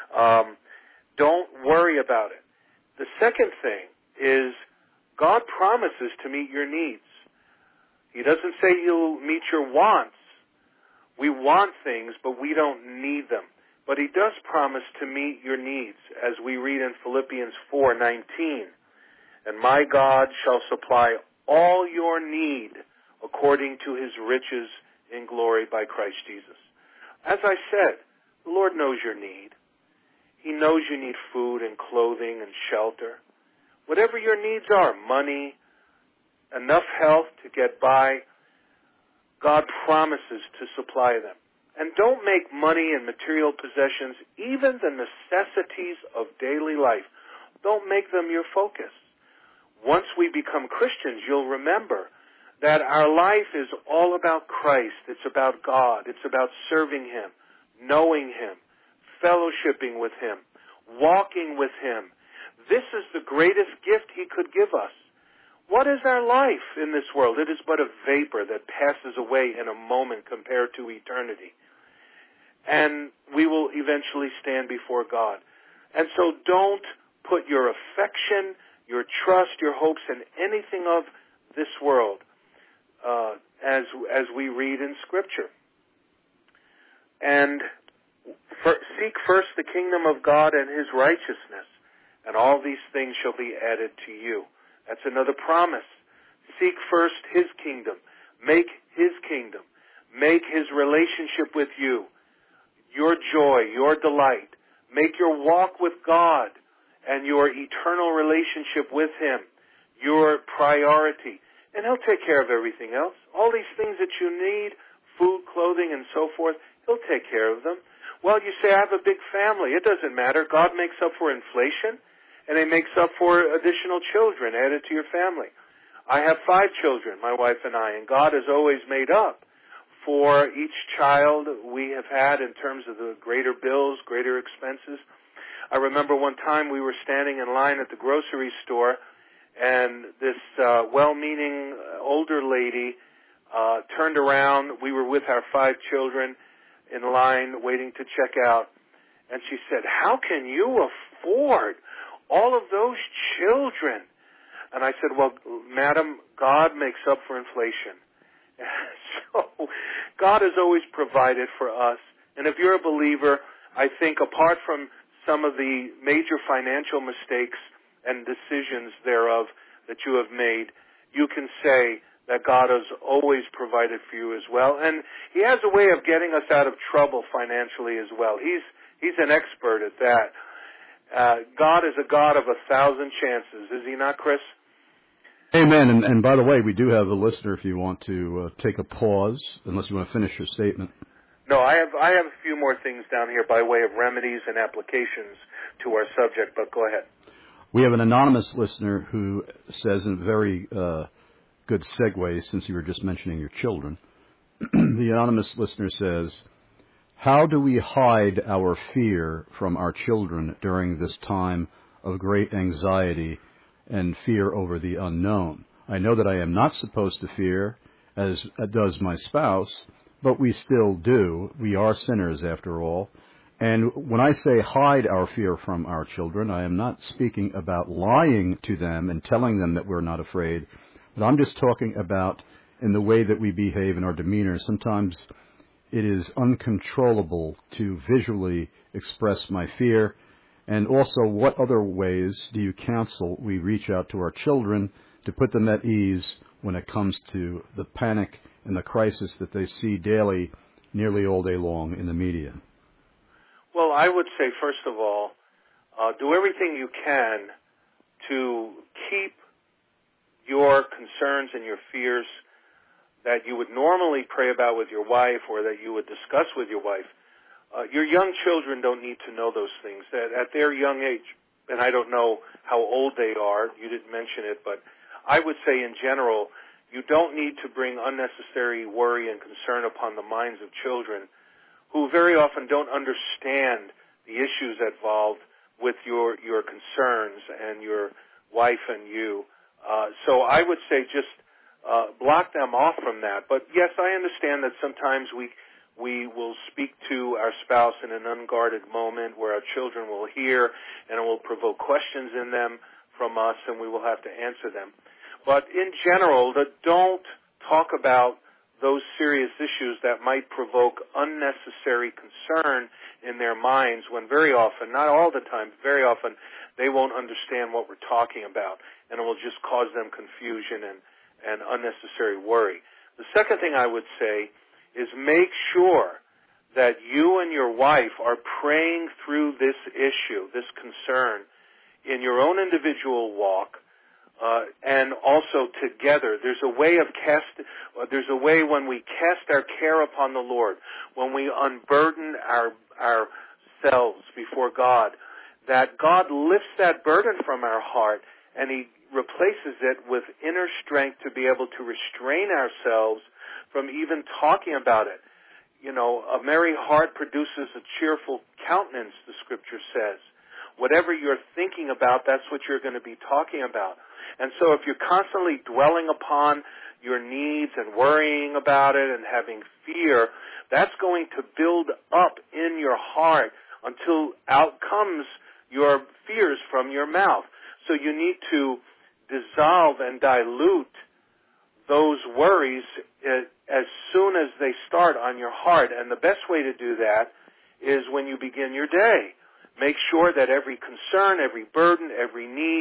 Don't worry about it. The second thing is God promises to meet your needs. He doesn't say he'll meet your wants. We want things, but we don't need them. But he does promise to meet your needs, as we read in Philippians 4:19. And my God shall supply all your need according to his riches in glory by Christ Jesus. As I said, the Lord knows your need. He knows you need food and clothing and shelter. Whatever your needs are, money, enough health to get by, God promises to supply them. And don't make money and material possessions, even the necessities of daily life, don't make them your focus. Once we become Christians, you'll remember that our life is all about Christ. It's about God. It's about serving him, knowing him, fellowshipping with him, walking with him. This is the greatest gift he could give us. What is our life in this world? It is but a vapor that passes away in a moment compared to eternity. And we will eventually stand before God. And so don't put your affection, your trust, your hopes in anything of this world, as we read in Scripture. And seek first the kingdom of God and his righteousness, and all these things shall be added to you. That's another promise. Seek first His kingdom. Make His kingdom. Make His relationship with you your joy, your delight. Make your walk with God and your eternal relationship with Him your priority. And He'll take care of everything else. All these things that you need, food, clothing, and so forth, He'll take care of them. Well, you say, I have a big family. It doesn't matter. God makes up for inflation, and He makes up for additional children added to your family. I have 5 children, my wife and I, and God has always made up for each child we have had in terms of the greater bills, greater expenses. I remember one time we were standing in line at the grocery store, and this well-meaning older lady turned around. We were with our 5 children in line waiting to check out, and she said, "How can you afford all of those children?" And I said, "Well, madam, God makes up for inflation." So God has always provided for us. And if you're a believer, I think apart from some of the major financial mistakes and decisions thereof that you have made, you can say that God has always provided for you as well. And He has a way of getting us out of trouble financially as well. He's an expert at that. God is a God of 1,000 chances, is He not, Chris? Amen. And by the way, we do have a listener if you want to take a pause, unless you want to finish your statement. No, I have a few more things down here by way of remedies and applications to our subject, but go ahead. We have an anonymous listener who says, in a very good segue, since you were just mentioning your children, the anonymous listener says, how do we hide our fear from our children during this time of great anxiety and fear over the unknown? I know that I am not supposed to fear, as does my spouse, but we still do. We are sinners, after all. And when I say hide our fear from our children, I am not speaking about lying to them and telling them that we're not afraid, but I'm just talking about in the way that we behave in our demeanor. Sometimes it is uncontrollable to visually express my fear. And also, what other ways do you counsel we reach out to our children to put them at ease when it comes to the panic and the crisis that they see daily, nearly all day long in the media? Well, I would say, first of all, do everything you can to keep your concerns and your fears that you would normally pray about with your wife or that you would discuss with your wife. Your young children don't need to know those things. At their young age, and I don't know how old they are, you didn't mention it, but I would say in general, you don't need to bring unnecessary worry and concern upon the minds of children who very often don't understand the issues involved with your concerns and your wife and you. So I would say just block them off from that. But yes, I understand that sometimes we will speak to our spouse in an unguarded moment where our children will hear and it will provoke questions in them from us and we will have to answer them. But in general, don't talk about those serious issues that might provoke unnecessary concern in their minds when very often, not all the time, very often, they won't understand what we're talking about and it will just cause them confusion and unnecessary worry. The second thing I would say is make sure that you and your wife are praying through this issue, this concern, in your own individual walk, and also together. There's a way when we cast our care upon the Lord, when we unburden ourselves before God, that God lifts that burden from our heart and He replaces it with inner strength to be able to restrain ourselves from even talking about it. You know, a merry heart produces a cheerful countenance, the Scripture says. Whatever you're thinking about, that's what you're going to be talking about. And so if you're constantly dwelling upon your needs and worrying about it and having fear, that's going to build up in your heart until out comes your fears from your mouth. So you need to dissolve and dilute those worries as soon as they start on your heart. And the best way to do that is when you begin your day. Make sure that every concern, every burden, every need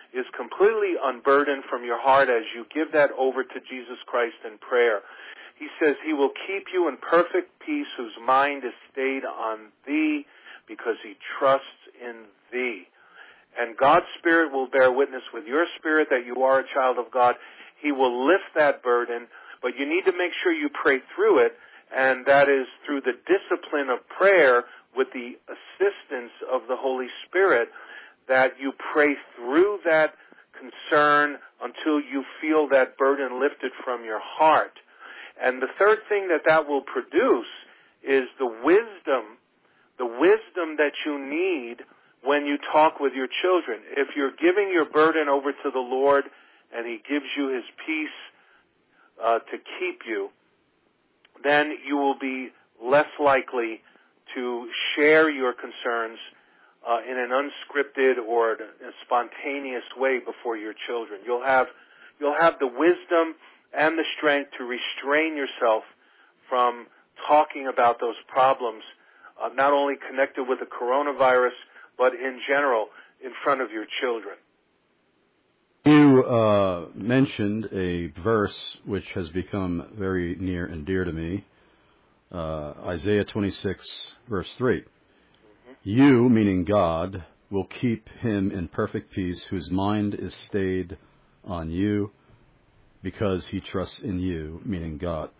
is completely unburdened from your heart as you give that over to Jesus Christ in prayer. He says he will keep you in perfect peace whose mind is stayed on thee because he trusts in thee. And God's Spirit will bear witness with your spirit that you are a child of God. He will lift that burden, but you need to make sure you pray through it, and that is through the discipline of prayer with the assistance of the Holy Spirit, that you pray through that concern until you feel that burden lifted from your heart. And the third thing that will produce is the wisdom that you need when you talk with your children. If you're giving your burden over to the Lord and he gives you his peace to keep you, then you will be less likely to share your concerns in an unscripted or a spontaneous way before your children. You'll have the wisdom and the strength to restrain yourself from talking about those problems, not only connected with the coronavirus, but in general, in front of your children. You mentioned a verse which has become very near and dear to me, Isaiah 26, verse 3. You, meaning God, will keep him in perfect peace whose mind is stayed on you because he trusts in you, meaning God.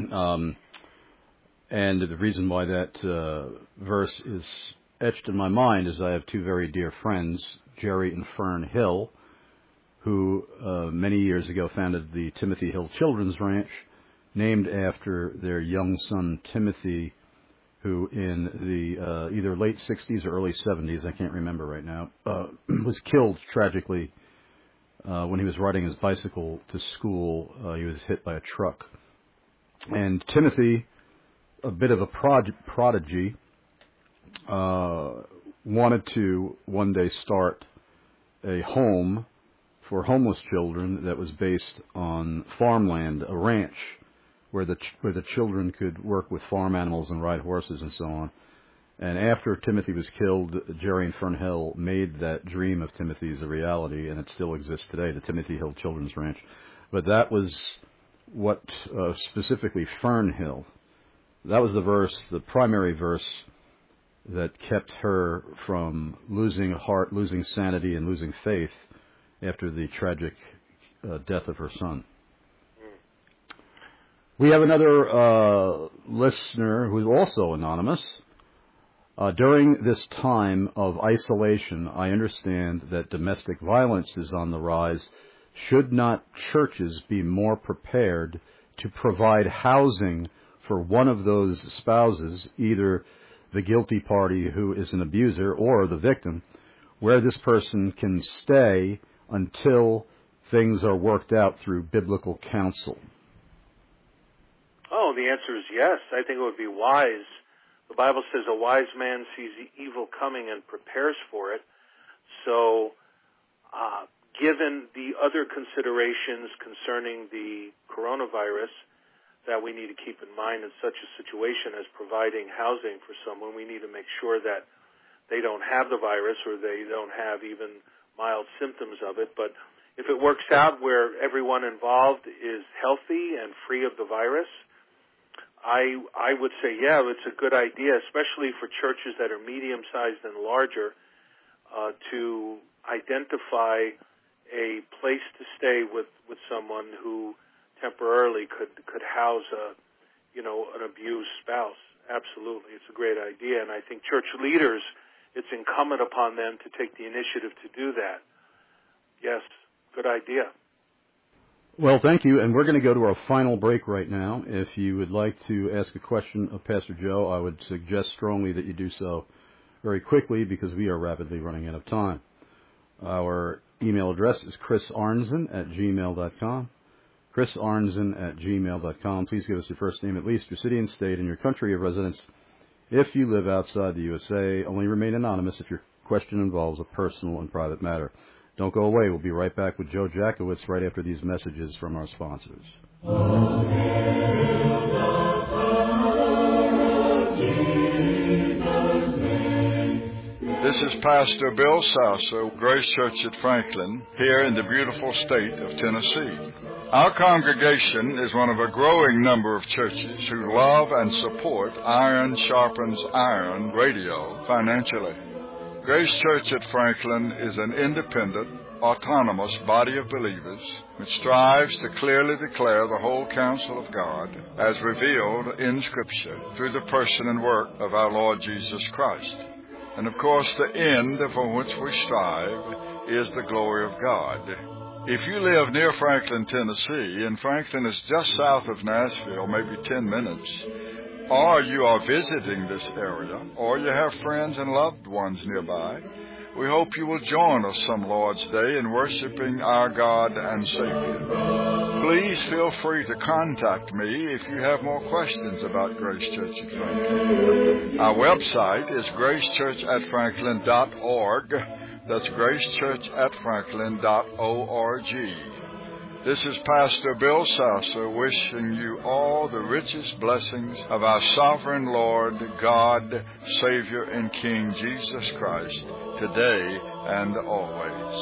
And the reason why that verse is etched in my mind is I have two very dear friends, Jerry and Fern Hill, who many years ago founded the Timothy Hill Children's Ranch, named after their young son Timothy, who in the either late 60s or early 70s, I can't remember right now, was killed tragically when he was riding his bicycle to school. He was hit by a truck. And Timothy, a bit of a prodigy, wanted to one day start a home for homeless children that was based on farmland, a ranch, where the children could work with farm animals and ride horses and so on. And after Timothy was killed, Jerry and Fern Hill made that dream of Timothy's a reality, and it still exists today, the Timothy Hill Children's Ranch. But that was what specifically Fern Hill, that was the verse, the primary verse that kept her from losing heart, losing sanity, and losing faith after the tragic death of her son. We have another listener who is also anonymous. During this time of isolation, I understand that domestic violence is on the rise. Should not churches be more prepared to provide housing for one of those spouses, either the guilty party who is an abuser or the victim, where this person can stay until things are worked out through biblical counsel? Oh, the answer is yes. I think it would be wise. The Bible says a wise man sees the evil coming and prepares for it. So, given the other considerations concerning the coronavirus that we need to keep in mind in such a situation as providing housing for someone, we need to make sure that they don't have the virus or they don't have even mild symptoms of it. But if it works out where everyone involved is healthy and free of the virus, I would say, yeah, it's a good idea, especially for churches that are medium-sized and larger, to identify a place to stay with someone who temporarily could house an abused spouse. Absolutely, it's a great idea, and I think church leaders, it's incumbent upon them to take the initiative to do that. Yes, good idea. Well, thank you, and we're going to go to our final break right now. If you would like to ask a question of Pastor Joe, I would suggest strongly that you do so very quickly because we are rapidly running out of time. Our email address is chrisarnzen@gmail.com. chrisarnzen@gmail.com. Please give us your first name, at least your city and state, and your country of residence. If you live outside the USA, only remain anonymous if your question involves a personal and private matter. Don't go away. We'll be right back with Joe Jackowitz right after these messages from our sponsors. This is Pastor Bill Sasser, Grace Church at Franklin, here in the beautiful state of Tennessee. Our congregation is one of a growing number of churches who love and support Iron Sharpens Iron radio financially. Grace Church at Franklin is an independent, autonomous body of believers which strives to clearly declare the whole counsel of God as revealed in Scripture through the person and work of our Lord Jesus Christ. And of course, the end for which we strive is the glory of God. If you live near Franklin, Tennessee, and Franklin is just south of Nashville, maybe 10 minutes, or you are visiting this area, or you have friends and loved ones nearby, we hope you will join us some Lord's Day in worshiping our God and Savior. Please feel free to contact me if you have more questions about Grace Church at Franklin. Our website is gracechurchatfranklin.org. That's gracechurchatfranklin.org. This is Pastor Bill Sasser wishing you all the richest blessings of our sovereign Lord, God, Savior, and King Jesus Christ, today and always.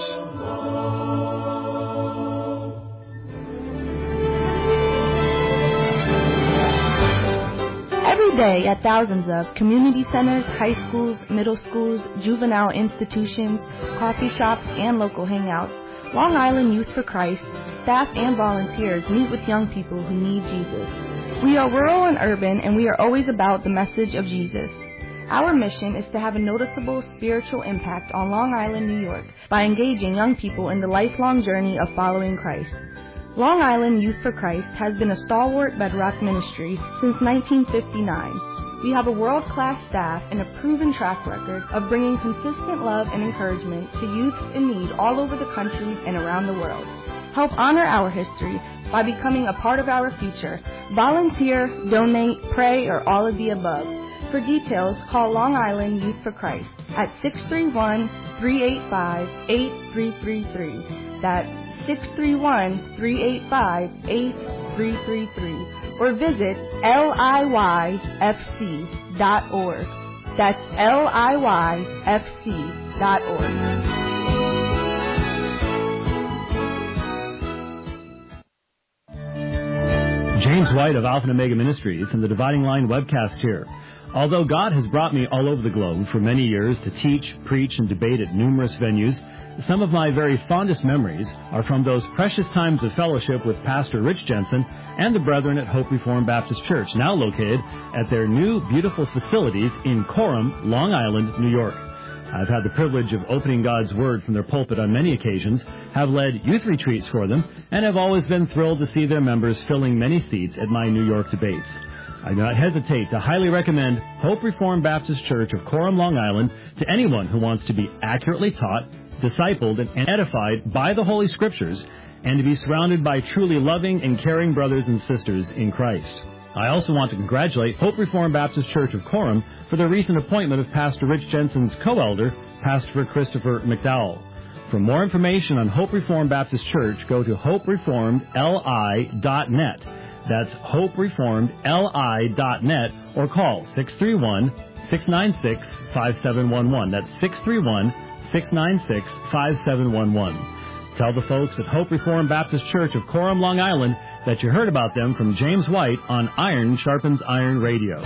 Every day at thousands of community centers, high schools, middle schools, juvenile institutions, coffee shops, and local hangouts, Long Island Youth for Christ, staff and volunteers meet with young people who need Jesus. We are rural and urban, and we are always about the message of Jesus. Our mission is to have a noticeable spiritual impact on Long Island, New York, by engaging young people in the lifelong journey of following Christ. Long Island Youth for Christ has been a stalwart bedrock ministry since 1959. We have a world-class staff and a proven track record of bringing consistent love and encouragement to youth in need all over the country and around the world. Help honor our history by becoming a part of our future. Volunteer, donate, pray, or all of the above. For details, call Long Island Youth for Christ at 631-385-8333. That's 631-385-8333. Or visit liyfc.org. That's liyfc.org. James White of Alpha and Omega Ministries and the Dividing Line webcast here. Although God has brought me all over the globe for many years to teach, preach, and debate at numerous venues, some of my very fondest memories are from those precious times of fellowship with Pastor Rich Jensen and the brethren at Hope Reformed Baptist Church, now located at their new, beautiful facilities in Coram, Long Island, New York. I've had the privilege of opening God's Word from their pulpit on many occasions, have led youth retreats for them, and have always been thrilled to see their members filling many seats at my New York debates. I do not hesitate to highly recommend Hope Reformed Baptist Church of Coram, Long Island to anyone who wants to be accurately taught, discipled, and edified by the Holy Scriptures, and to be surrounded by truly loving and caring brothers and sisters in Christ. I also want to congratulate Hope Reformed Baptist Church of Coram for the recent appointment of Pastor Rich Jensen's co-elder, Pastor Christopher McDowell. For more information on Hope Reformed Baptist Church, go to hopereformedli.net. That's hopereformedli.net, or call 631-696-5711. That's 631-696-5711. Tell the folks at Hope Reformed Baptist Church of Coram, Long Island, that you heard about them from James White on Iron Sharpens Iron Radio.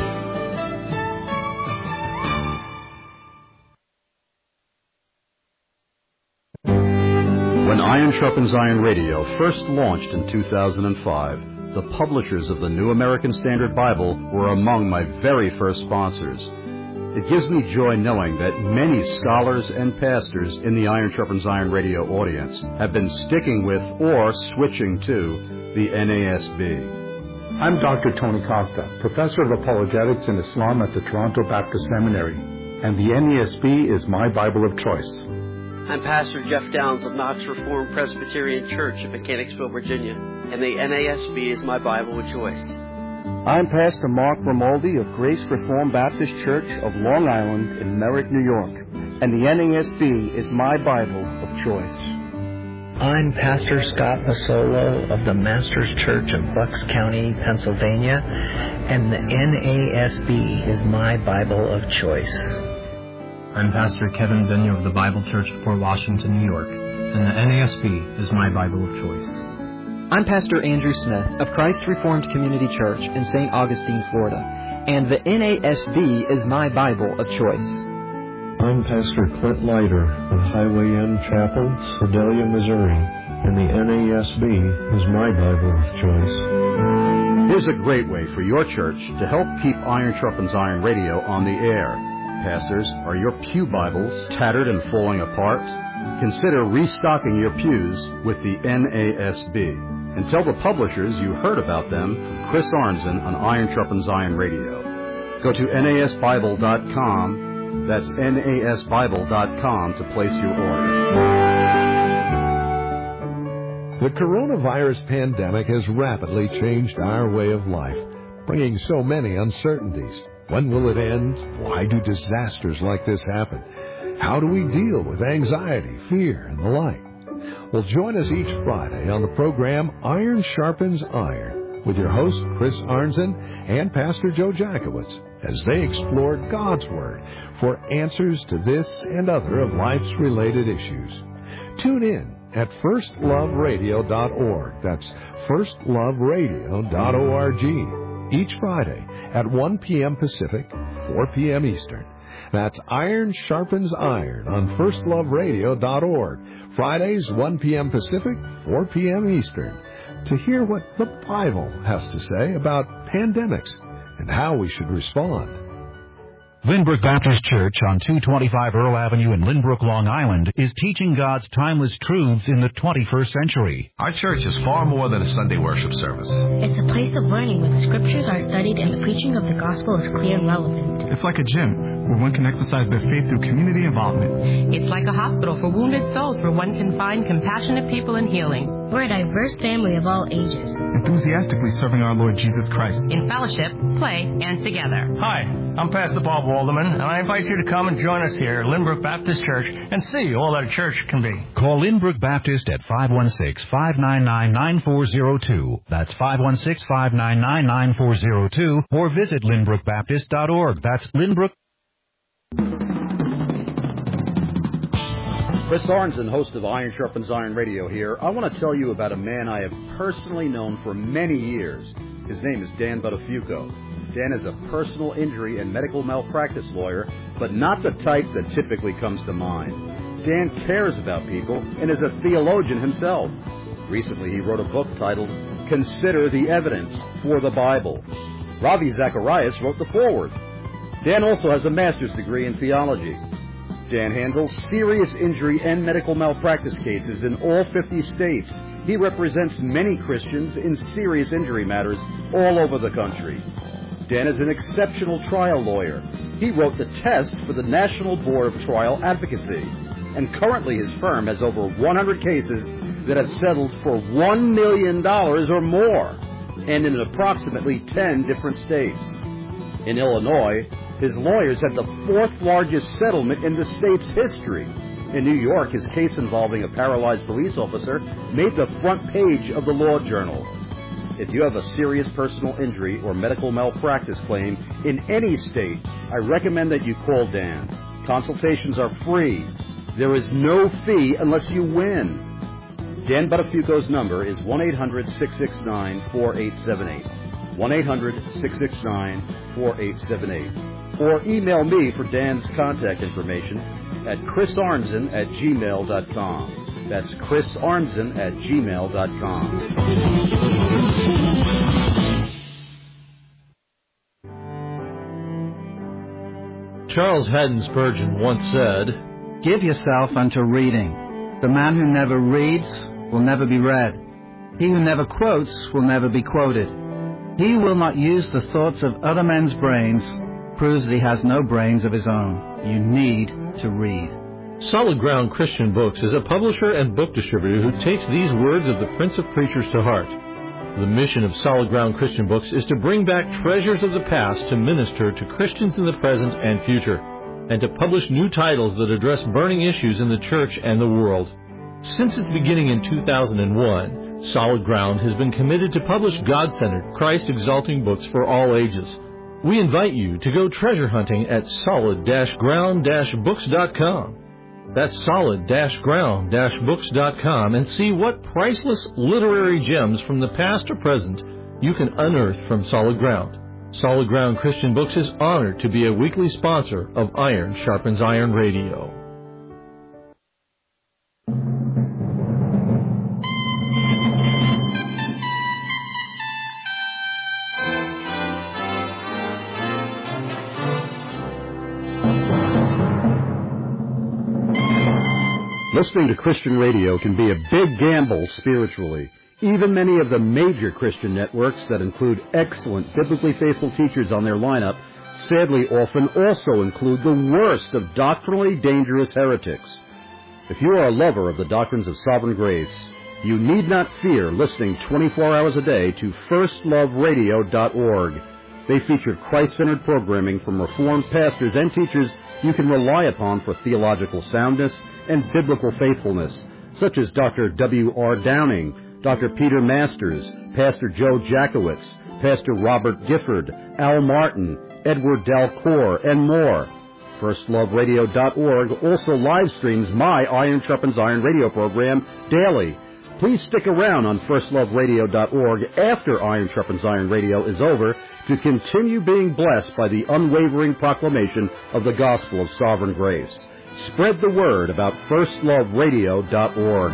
When Iron Sharpens Iron Radio first launched in 2005, the publishers of the New American Standard Bible were among my very first sponsors. It gives me joy knowing that many scholars and pastors in the Iron Sharpens Iron Radio audience have been sticking with or switching to the NASB. I'm Dr. Tony Costa, Professor of Apologetics and Islam at the Toronto Baptist Seminary, and the NASB is my Bible of choice. I'm Pastor Jeff Downs of Knox Reformed Presbyterian Church in Mechanicsville, Virginia, and the NASB is my Bible of choice. I'm Pastor Mark Romaldi of Grace Reformed Baptist Church of Long Island in Merritt, New York, and the NASB is my Bible of choice. I'm Pastor Scott Masolo of the Masters Church of Bucks County, Pennsylvania, and the NASB is my Bible of choice. I'm Pastor Kevin Benio of the Bible Church of Port Washington, New York, and the NASB is my Bible of choice. I'm Pastor Andrew Smith of Christ Reformed Community Church in St. Augustine, Florida, and the NASB is my Bible of choice. I'm Pastor Clint Leiter of Highway End Chapel, Sedalia, Missouri, and the NASB is my Bible of choice. Here's a great way for your church to help keep Iron Sharpens Iron Radio on the air. Pastors, are your pew Bibles tattered and falling apart? Consider restocking your pews with the NASB. And tell the publishers you heard about them from Chris Arnzen on Iron Sharpens Iron Radio. Go to NASBible.com. That's NASBible.com to place your order. The coronavirus pandemic has rapidly changed our way of life, bringing so many uncertainties. When will it end? Why do disasters like this happen? How do we deal with anxiety, fear, and the like? Well, join us each Friday on the program Iron Sharpens Iron with your host, Chris Arnzen, and Pastor Joe Jackowitz, as they explore God's Word for answers to this and other of life's related issues. Tune in at firstloveradio.org. That's firstloveradio.org. Each Friday at 1 p.m. Pacific, 4 p.m. Eastern. That's Iron Sharpens Iron on firstloveradio.org. Fridays, 1 p.m. Pacific, 4 p.m. Eastern. To hear what the Bible has to say about pandemics and how we should respond. Lynbrook Baptist Church on 225 Earl Avenue in Lynbrook, Long Island, is teaching God's timeless truths in the 21st century. Our church is far more than a Sunday worship service. It's a place of learning where the scriptures are studied and the preaching of the gospel is clear and relevant. It's like a gym where one can exercise their faith through community involvement. It's like a hospital for wounded souls where one can find compassionate people and healing. We're a diverse family of all ages, enthusiastically serving our Lord Jesus Christ. In fellowship, play, and together. Hi, I'm Pastor Bob Walderman, and I invite you to come and join us here at Lynbrook Baptist Church and see all that a church can be. Call Lynbrook Baptist at 516-599-9402. That's 516-599-9402. Or visit lynbrookbaptist.org. That's Lynbrook. Chris Arnzen, host of Iron Sharpens Iron Radio here. I want to tell you about a man I have personally known for many years. His name is Dan Buttafuoco. Dan is a personal injury and medical malpractice lawyer, but not the type that typically comes to mind. Dan cares about people and is a theologian himself. Recently, he wrote a book titled Consider the Evidence for the Bible. Ravi Zacharias wrote the foreword. Dan also has a master's degree in theology. Dan handles serious injury and medical malpractice cases in all 50 states. He represents many Christians in serious injury matters all over the country. Dan is an exceptional trial lawyer. He wrote the test for the National Board of Trial Advocacy. And currently his firm has over 100 cases that have settled for $1 million or more, and in approximately 10 different states. In Illinois, his lawyers had the fourth largest settlement in the state's history. In New York, his case involving a paralyzed police officer made the front page of the Law Journal. If you have a serious personal injury or medical malpractice claim in any state, I recommend that you call Dan. Consultations are free. There is no fee unless you win. Dan Buttafuoco's number is 1-800-669-4878. 1-800-669-4878. Or email me for Dan's contact information at chrisarnzen@gmail.com. That's chrisarnzen@gmail.com. Charles Haddon Spurgeon once said, "Give yourself unto reading. The man who never reads will never be read. He who never quotes will never be quoted. He who will not use the thoughts of other men's brains proves that he has no brains of his own. You need to read." Solid Ground Christian Books is a publisher and book distributor who takes these words of the Prince of Preachers to heart. The mission of Solid Ground Christian Books is to bring back treasures of the past to minister to Christians in the present and future, and to publish new titles that address burning issues in the church and the world. Since its beginning in 2001, Solid Ground has been committed to publish God-centered, Christ-exalting books for all ages. We invite you to go treasure hunting at solid-ground-books.com. That's solid-ground-books.com, and see what priceless literary gems from the past or present you can unearth from Solid Ground. Solid Ground Christian Books is honored to be a weekly sponsor of Iron Sharpens Iron Radio. Listening to Christian radio can be a big gamble spiritually. Even many of the major Christian networks that include excellent, biblically faithful teachers on their lineup sadly often also include the worst of doctrinally dangerous heretics. If you are a lover of the doctrines of sovereign grace, you need not fear listening 24 hours a day to firstloveradio.org. They feature Christ-centered programming from Reformed pastors and teachers you can rely upon for theological soundness and biblical faithfulness, such as Dr. W.R. Downing, Dr. Peter Masters, Pastor Joe Jackowitz, Pastor Robert Gifford, Al Martin, Edward Dalcour, and more. FirstLoveRadio.org also live streams my Iron Sharpens Iron radio program daily. Please stick around on FirstLoveRadio.org after Iron Sharpens Iron radio is over to continue being blessed by the unwavering proclamation of the gospel of sovereign grace. Spread the word about FirstLoveRadio.org.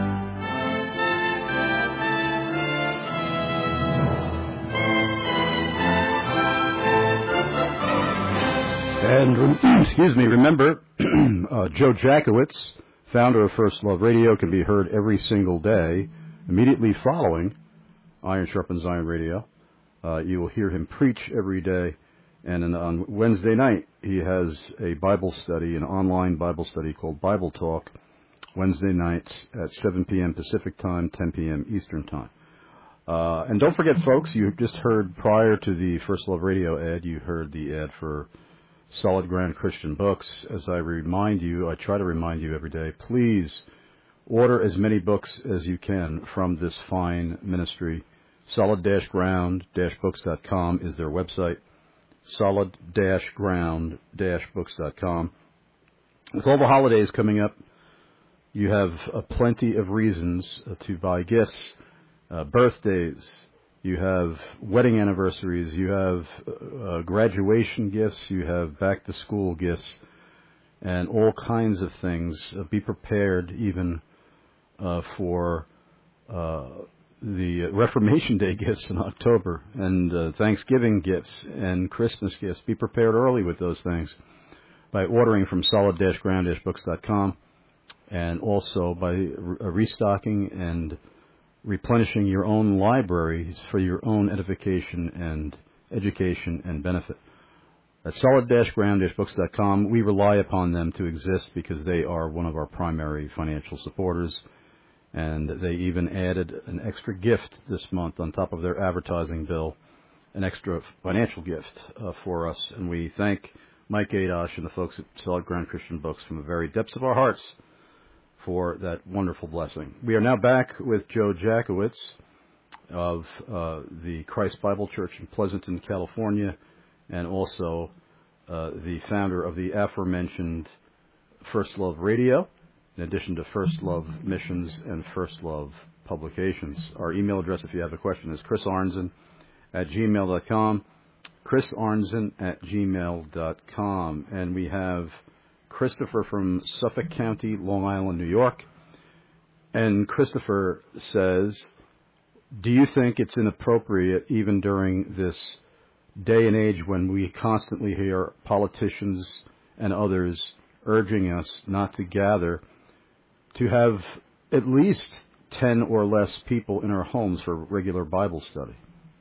And, remember, Joe Jackowitz, founder of First Love Radio, can be heard every single day, immediately following Iron Sharpens Iron Radio. You will hear him preach every day. And on Wednesday night, he has a Bible study, an online Bible study called Bible Talk, Wednesday nights at 7 p.m. Pacific Time, 10 p.m. Eastern Time. And don't forget, folks, you just heard prior to the First Love Radio ad, you heard the ad for Solid Ground Christian Books. As I try to remind you every day, please order as many books as you can from this fine ministry. Solid-ground-books.com is their website. Solid-ground-books.com. With all the holidays coming up, you have plenty of reasons to buy gifts, birthdays, you have wedding anniversaries, you have graduation gifts, you have back-to-school gifts, and all kinds of things. Be prepared even for the Reformation Day gifts in October, and Thanksgiving gifts, and Christmas gifts. Be prepared early with those things by ordering from solid-ground-books.com, and also by restocking and replenishing your own libraries for your own edification and education and benefit. At solid-ground-books.com, we rely upon them to exist because they are one of our primary financial supporters, and they even added an extra gift this month on top of their advertising bill, an extra financial gift for us. And we thank Mike Adosh and the folks at Solid Ground Christian Books from the very depths of our hearts for that wonderful blessing. We are now back with Joe Jackowitz of the Christ Bible Church in Pleasanton, California, and also the founder of the aforementioned First Love Radio, in addition to First Love Missions and First Love Publications. Our email address, if you have a question, is chrisarnzen@gmail.com, chrisarnzen@gmail.com. And we have Christopher from Suffolk County, Long Island, New York. And Christopher says, do you think it's inappropriate, even during this day and age when we constantly hear politicians and others urging us not to gather, to have at least 10 or less people in our homes for regular Bible study?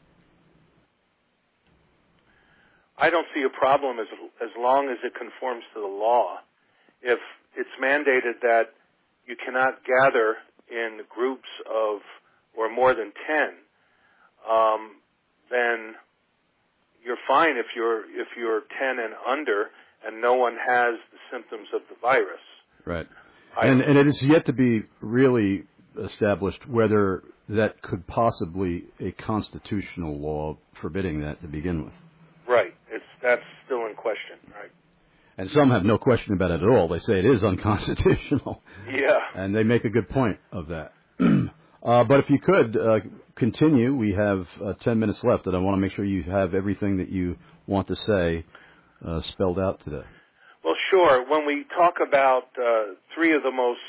I don't see a problem as long as it conforms to the law. If it's mandated that you cannot gather in groups of or more than 10, then you're fine if you're 10 and under and no one has the symptoms of the virus. Right. And it is yet to be really established whether that could possibly a constitutional law forbidding that to begin with. Right. that's still in question, right? And some have no question about it at all. They say it is unconstitutional. Yeah. And they make a good point of that. But if you could continue, we have 10 minutes left, and I want to make sure you have everything that you want to say spelled out today. Well, sure. When we talk about three of the most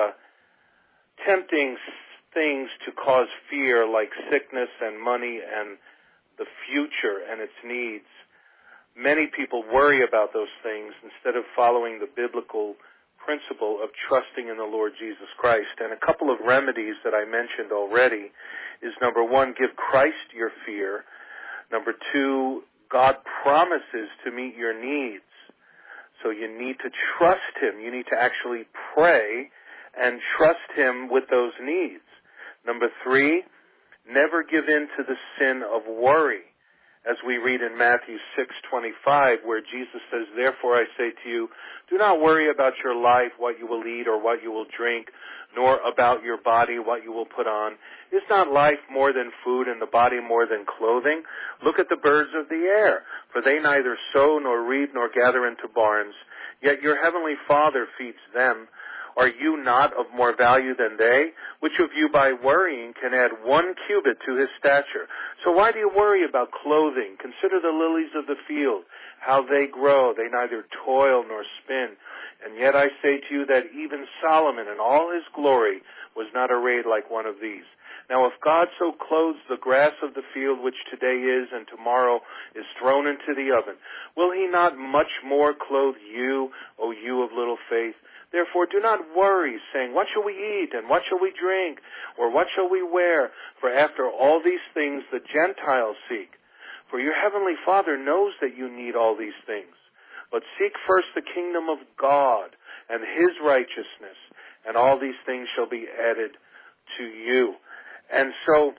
tempting things to cause fear, like sickness and money and the future and its needs, many people worry about those things instead of following the biblical principle of trusting in the Lord Jesus Christ. And a couple of remedies that I mentioned already is, number one, give Christ your fear. Number two, God promises to meet your needs. So you need to trust Him. You need to actually pray and trust Him with those needs. Number three, never give in to the sin of worry. As we read in Matthew 6:25, where Jesus says, "Therefore I say to you, do not worry about your life, what you will eat or what you will drink, nor about your body, what you will put on. Is not life more than food and the body more than clothing? Look at the birds of the air, for they neither sow nor reap nor gather into barns, yet your heavenly Father feeds them. Are you not of more value than they? Which of you by worrying can add 1 cubit to his stature? So why do you worry about clothing? Consider the lilies of the field, how they grow. They neither toil nor spin. And yet I say to you that even Solomon in all his glory was not arrayed like one of these. Now if God so clothes the grass of the field, which today is and tomorrow is thrown into the oven, will he not much more clothe you, O you of little faith? Therefore do not worry, saying, what shall we eat, and what shall we drink, or what shall we wear? For after all these things the Gentiles seek. For your heavenly Father knows that you need all these things. But seek first the kingdom of God and His righteousness, and all these things shall be added to you." And so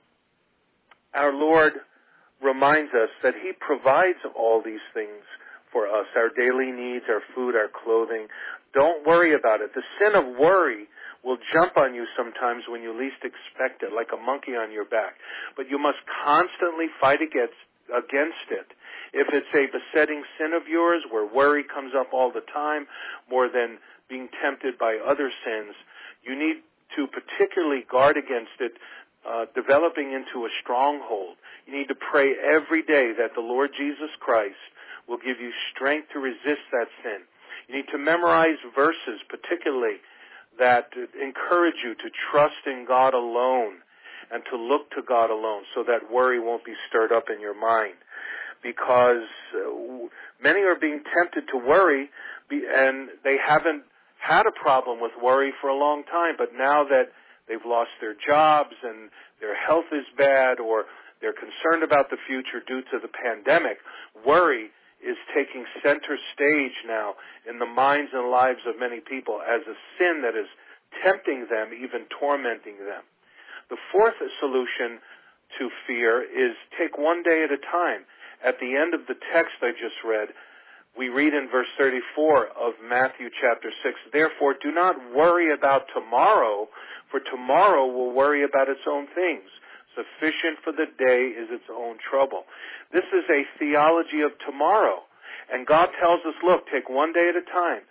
our Lord reminds us that He provides all these things for us, our daily needs, our food, our clothing. Don't worry about it. The sin of worry will jump on you sometimes when you least expect it, like a monkey on your back. But you must constantly fight against it. If it's a besetting sin of yours where worry comes up all the time, more than being tempted by other sins, you need to particularly guard against it, developing into a stronghold. You need to pray every day that the Lord Jesus Christ will give you strength to resist that sin. You need to memorize verses, particularly that encourage you to trust in God alone and to look to God alone, so that worry won't be stirred up in your mind. Because many are being tempted to worry, and they haven't had a problem with worry for a long time, but now that they've lost their jobs and their health is bad, or they're concerned about the future due to the pandemic, worry is taking center stage now in the minds and lives of many people as a sin that is tempting them, even tormenting them. The fourth solution to fear is take one day at a time. At the end of the text I just read, we read in verse 34 of Matthew chapter 6, "Therefore do not worry about tomorrow, for tomorrow will worry about its own things. Sufficient for the day is its own trouble." This is a theology of tomorrow. And God tells us, look, take one day at a time.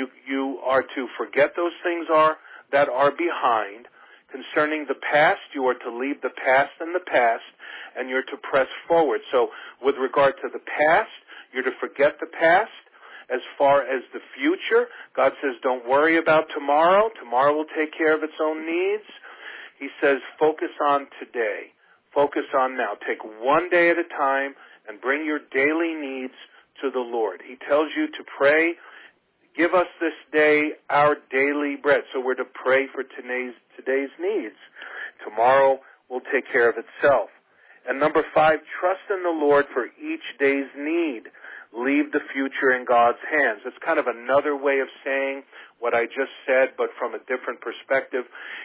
You are to forget those things that are behind. Concerning the past, you are to leave the past in the past, and you're to press forward. So with regard to the past, you're to forget the past. As far as the future, God says, don't worry about tomorrow. Tomorrow will take care of its own needs. He says, focus on today. Focus on now. Take one day at a time and bring your daily needs to the Lord. He tells you to pray, give us this day our daily bread. So we're to pray for today's needs. Tomorrow will take care of itself. And number 5, trust in the Lord for each day's need. Leave the future in God's hands. It's kind of another way of saying what I just said, but from a different perspective.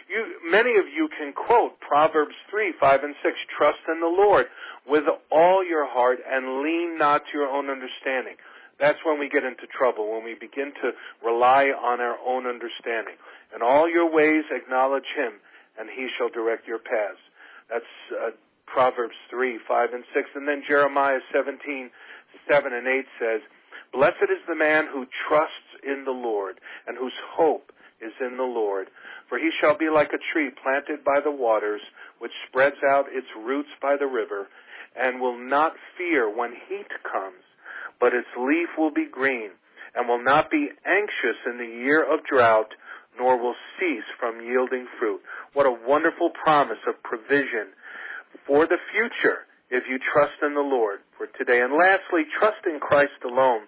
Many of you can quote Proverbs 3, 5, and 6. Trust in the Lord with all your heart and lean not to your own understanding. That's when we get into trouble, when we begin to rely on our own understanding. In all your ways acknowledge Him, and He shall direct your paths. That's Proverbs 3, 5, and 6. And then Jeremiah 17, 7 and 8 says, "Blessed is the man who trusts in the Lord and whose hope is in the Lord. For he shall be like a tree planted by the waters, which spreads out its roots by the river, and will not fear when heat comes, but its leaf will be green, and will not be anxious in the year of drought, nor will cease from yielding fruit." What a wonderful promise of provision for the future if you trust in the Lord for today. And lastly, trust in Christ alone.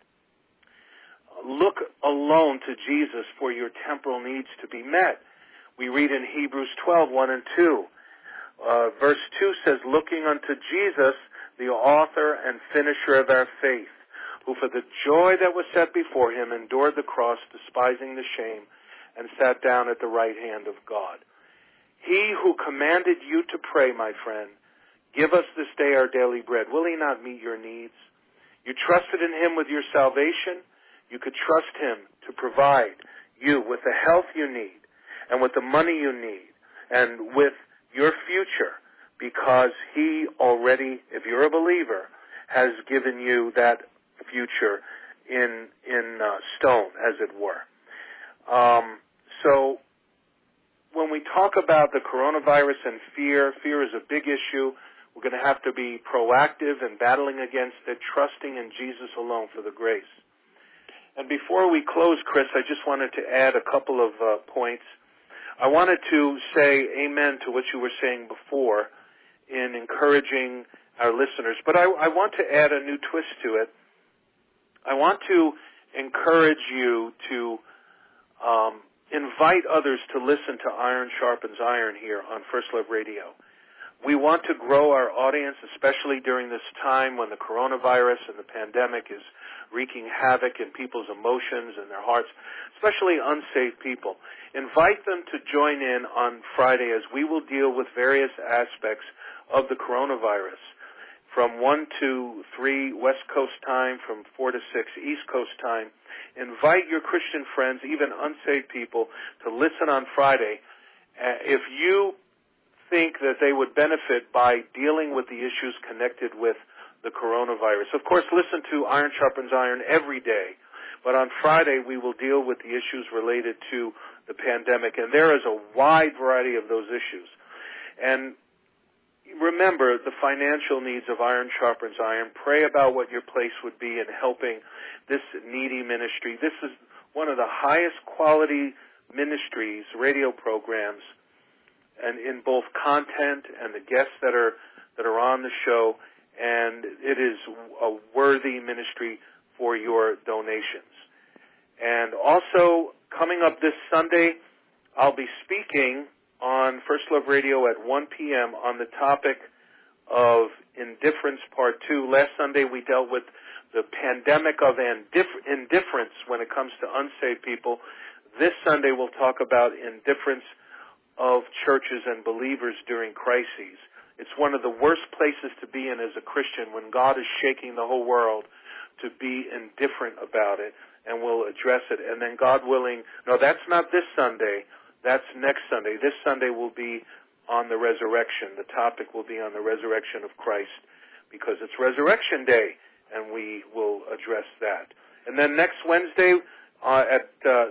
Look alone to Jesus for your temporal needs to be met. We read in Hebrews 12, 1 and 2. Verse 2 says, "Looking unto Jesus, the author and finisher of our faith, who for the joy that was set before him endured the cross, despising the shame, and sat down at the right hand of God." He who commanded you to pray, my friend, "Give us this day our daily bread," will he not meet your needs? You trusted in him with your salvation. You could trust him to provide you with the health you need and with the money you need and with your future, because he already, if you're a believer, has given you that future in stone, as it were. So when we talk about the coronavirus and fear is a big issue. We're going to have to be proactive in battling against it, trusting in Jesus alone for the grace. And before we close, Chris, I just wanted to add a couple of points. I wanted to say amen to what you were saying before in encouraging our listeners, but I want to add a new twist to it. I want to encourage you to invite others to listen to Iron Sharpens Iron here on First Love Radio. We want to grow our audience, especially during this time when the coronavirus and the pandemic is wreaking havoc in people's emotions and their hearts, especially unsaved people. Invite them to join in on Friday as we will deal with various aspects of the coronavirus. From 1 to 3 West Coast time, from 4 to 6 East Coast time. Invite your Christian friends, even unsaved people, to listen on Friday. If you think that they would benefit by dealing with the issues connected with the coronavirus. Of course, listen to Iron Sharpens Iron every day. But on Friday, we will deal with the issues related to the pandemic. And there is a wide variety of those issues. And remember the financial needs of Iron Sharpens Iron. Pray about what your place would be in helping this needy ministry. This is one of the highest quality ministries, radio programs, and in both content and the guests that are on the show, and it is a worthy ministry for your donations. And also, coming up this Sunday, I'll be speaking on First Love Radio at 1 p.m. on the topic of Indifference Part 2. Last Sunday we dealt with the pandemic of indifference when it comes to unsaved people. This Sunday we'll talk about indifference of churches and believers during crises. It's one of the worst places to be in as a Christian when God is shaking the whole world, to be indifferent about it, and we'll address it. And then God willing, no, that's not this Sunday, that's next Sunday. This Sunday will be on the resurrection. The topic will be on the resurrection of Christ, because it's Resurrection Day, and we will address that. And then next Wednesday at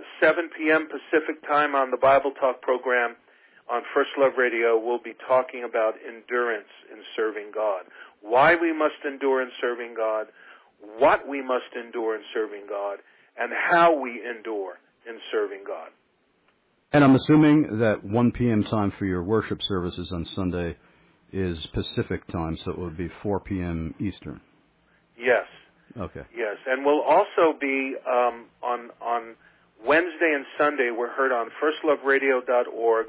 7 p.m. Pacific time on the Bible Talk program on First Love Radio, we'll be talking about endurance in serving God. Why we must endure in serving God, what we must endure in serving God, and how we endure in serving God. And I'm assuming that 1 p.m. time for your worship services on Sunday is Pacific time, so it would be 4 p.m. Eastern. Yes. Okay. Yes, and we'll also be on Wednesday and Sunday. We're heard on firstloveradio.org,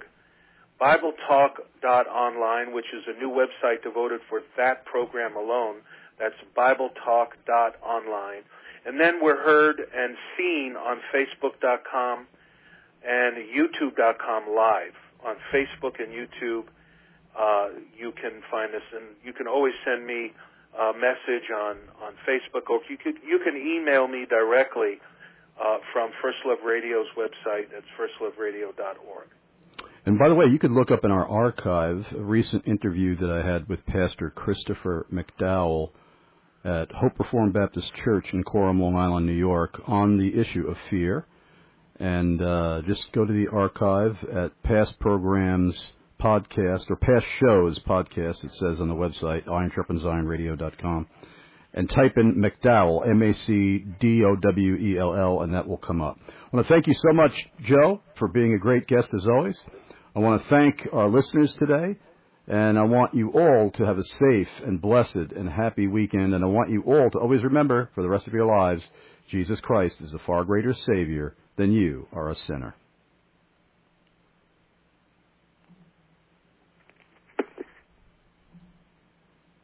BibleTalk.online, which is a new website devoted for that program alone. That's BibleTalk.online. And then we're heard and seen on Facebook.com and YouTube.com live. On Facebook and YouTube, you can find us, and you can always send me a message on Facebook, or you can email me directly from First Love Radio's website. That's firstloveradio.org. And by the way, you could look up in our archive a recent interview that I had with Pastor Christopher McDowell at Hope Reformed Baptist Church in Coram, Long Island, New York, on the issue of fear. And just go to the archive at past programs podcast, or past shows podcast, it says on the website, irontrumpandZionRadio.com, and type in McDowell, MacDowell, and that will come up. I want to thank you so much, Joe, for being a great guest as always. I want to thank our listeners today, and I want you all to have a safe and blessed and happy weekend, and I want you all to always remember for the rest of your lives, Jesus Christ is a far greater Savior than you are a sinner.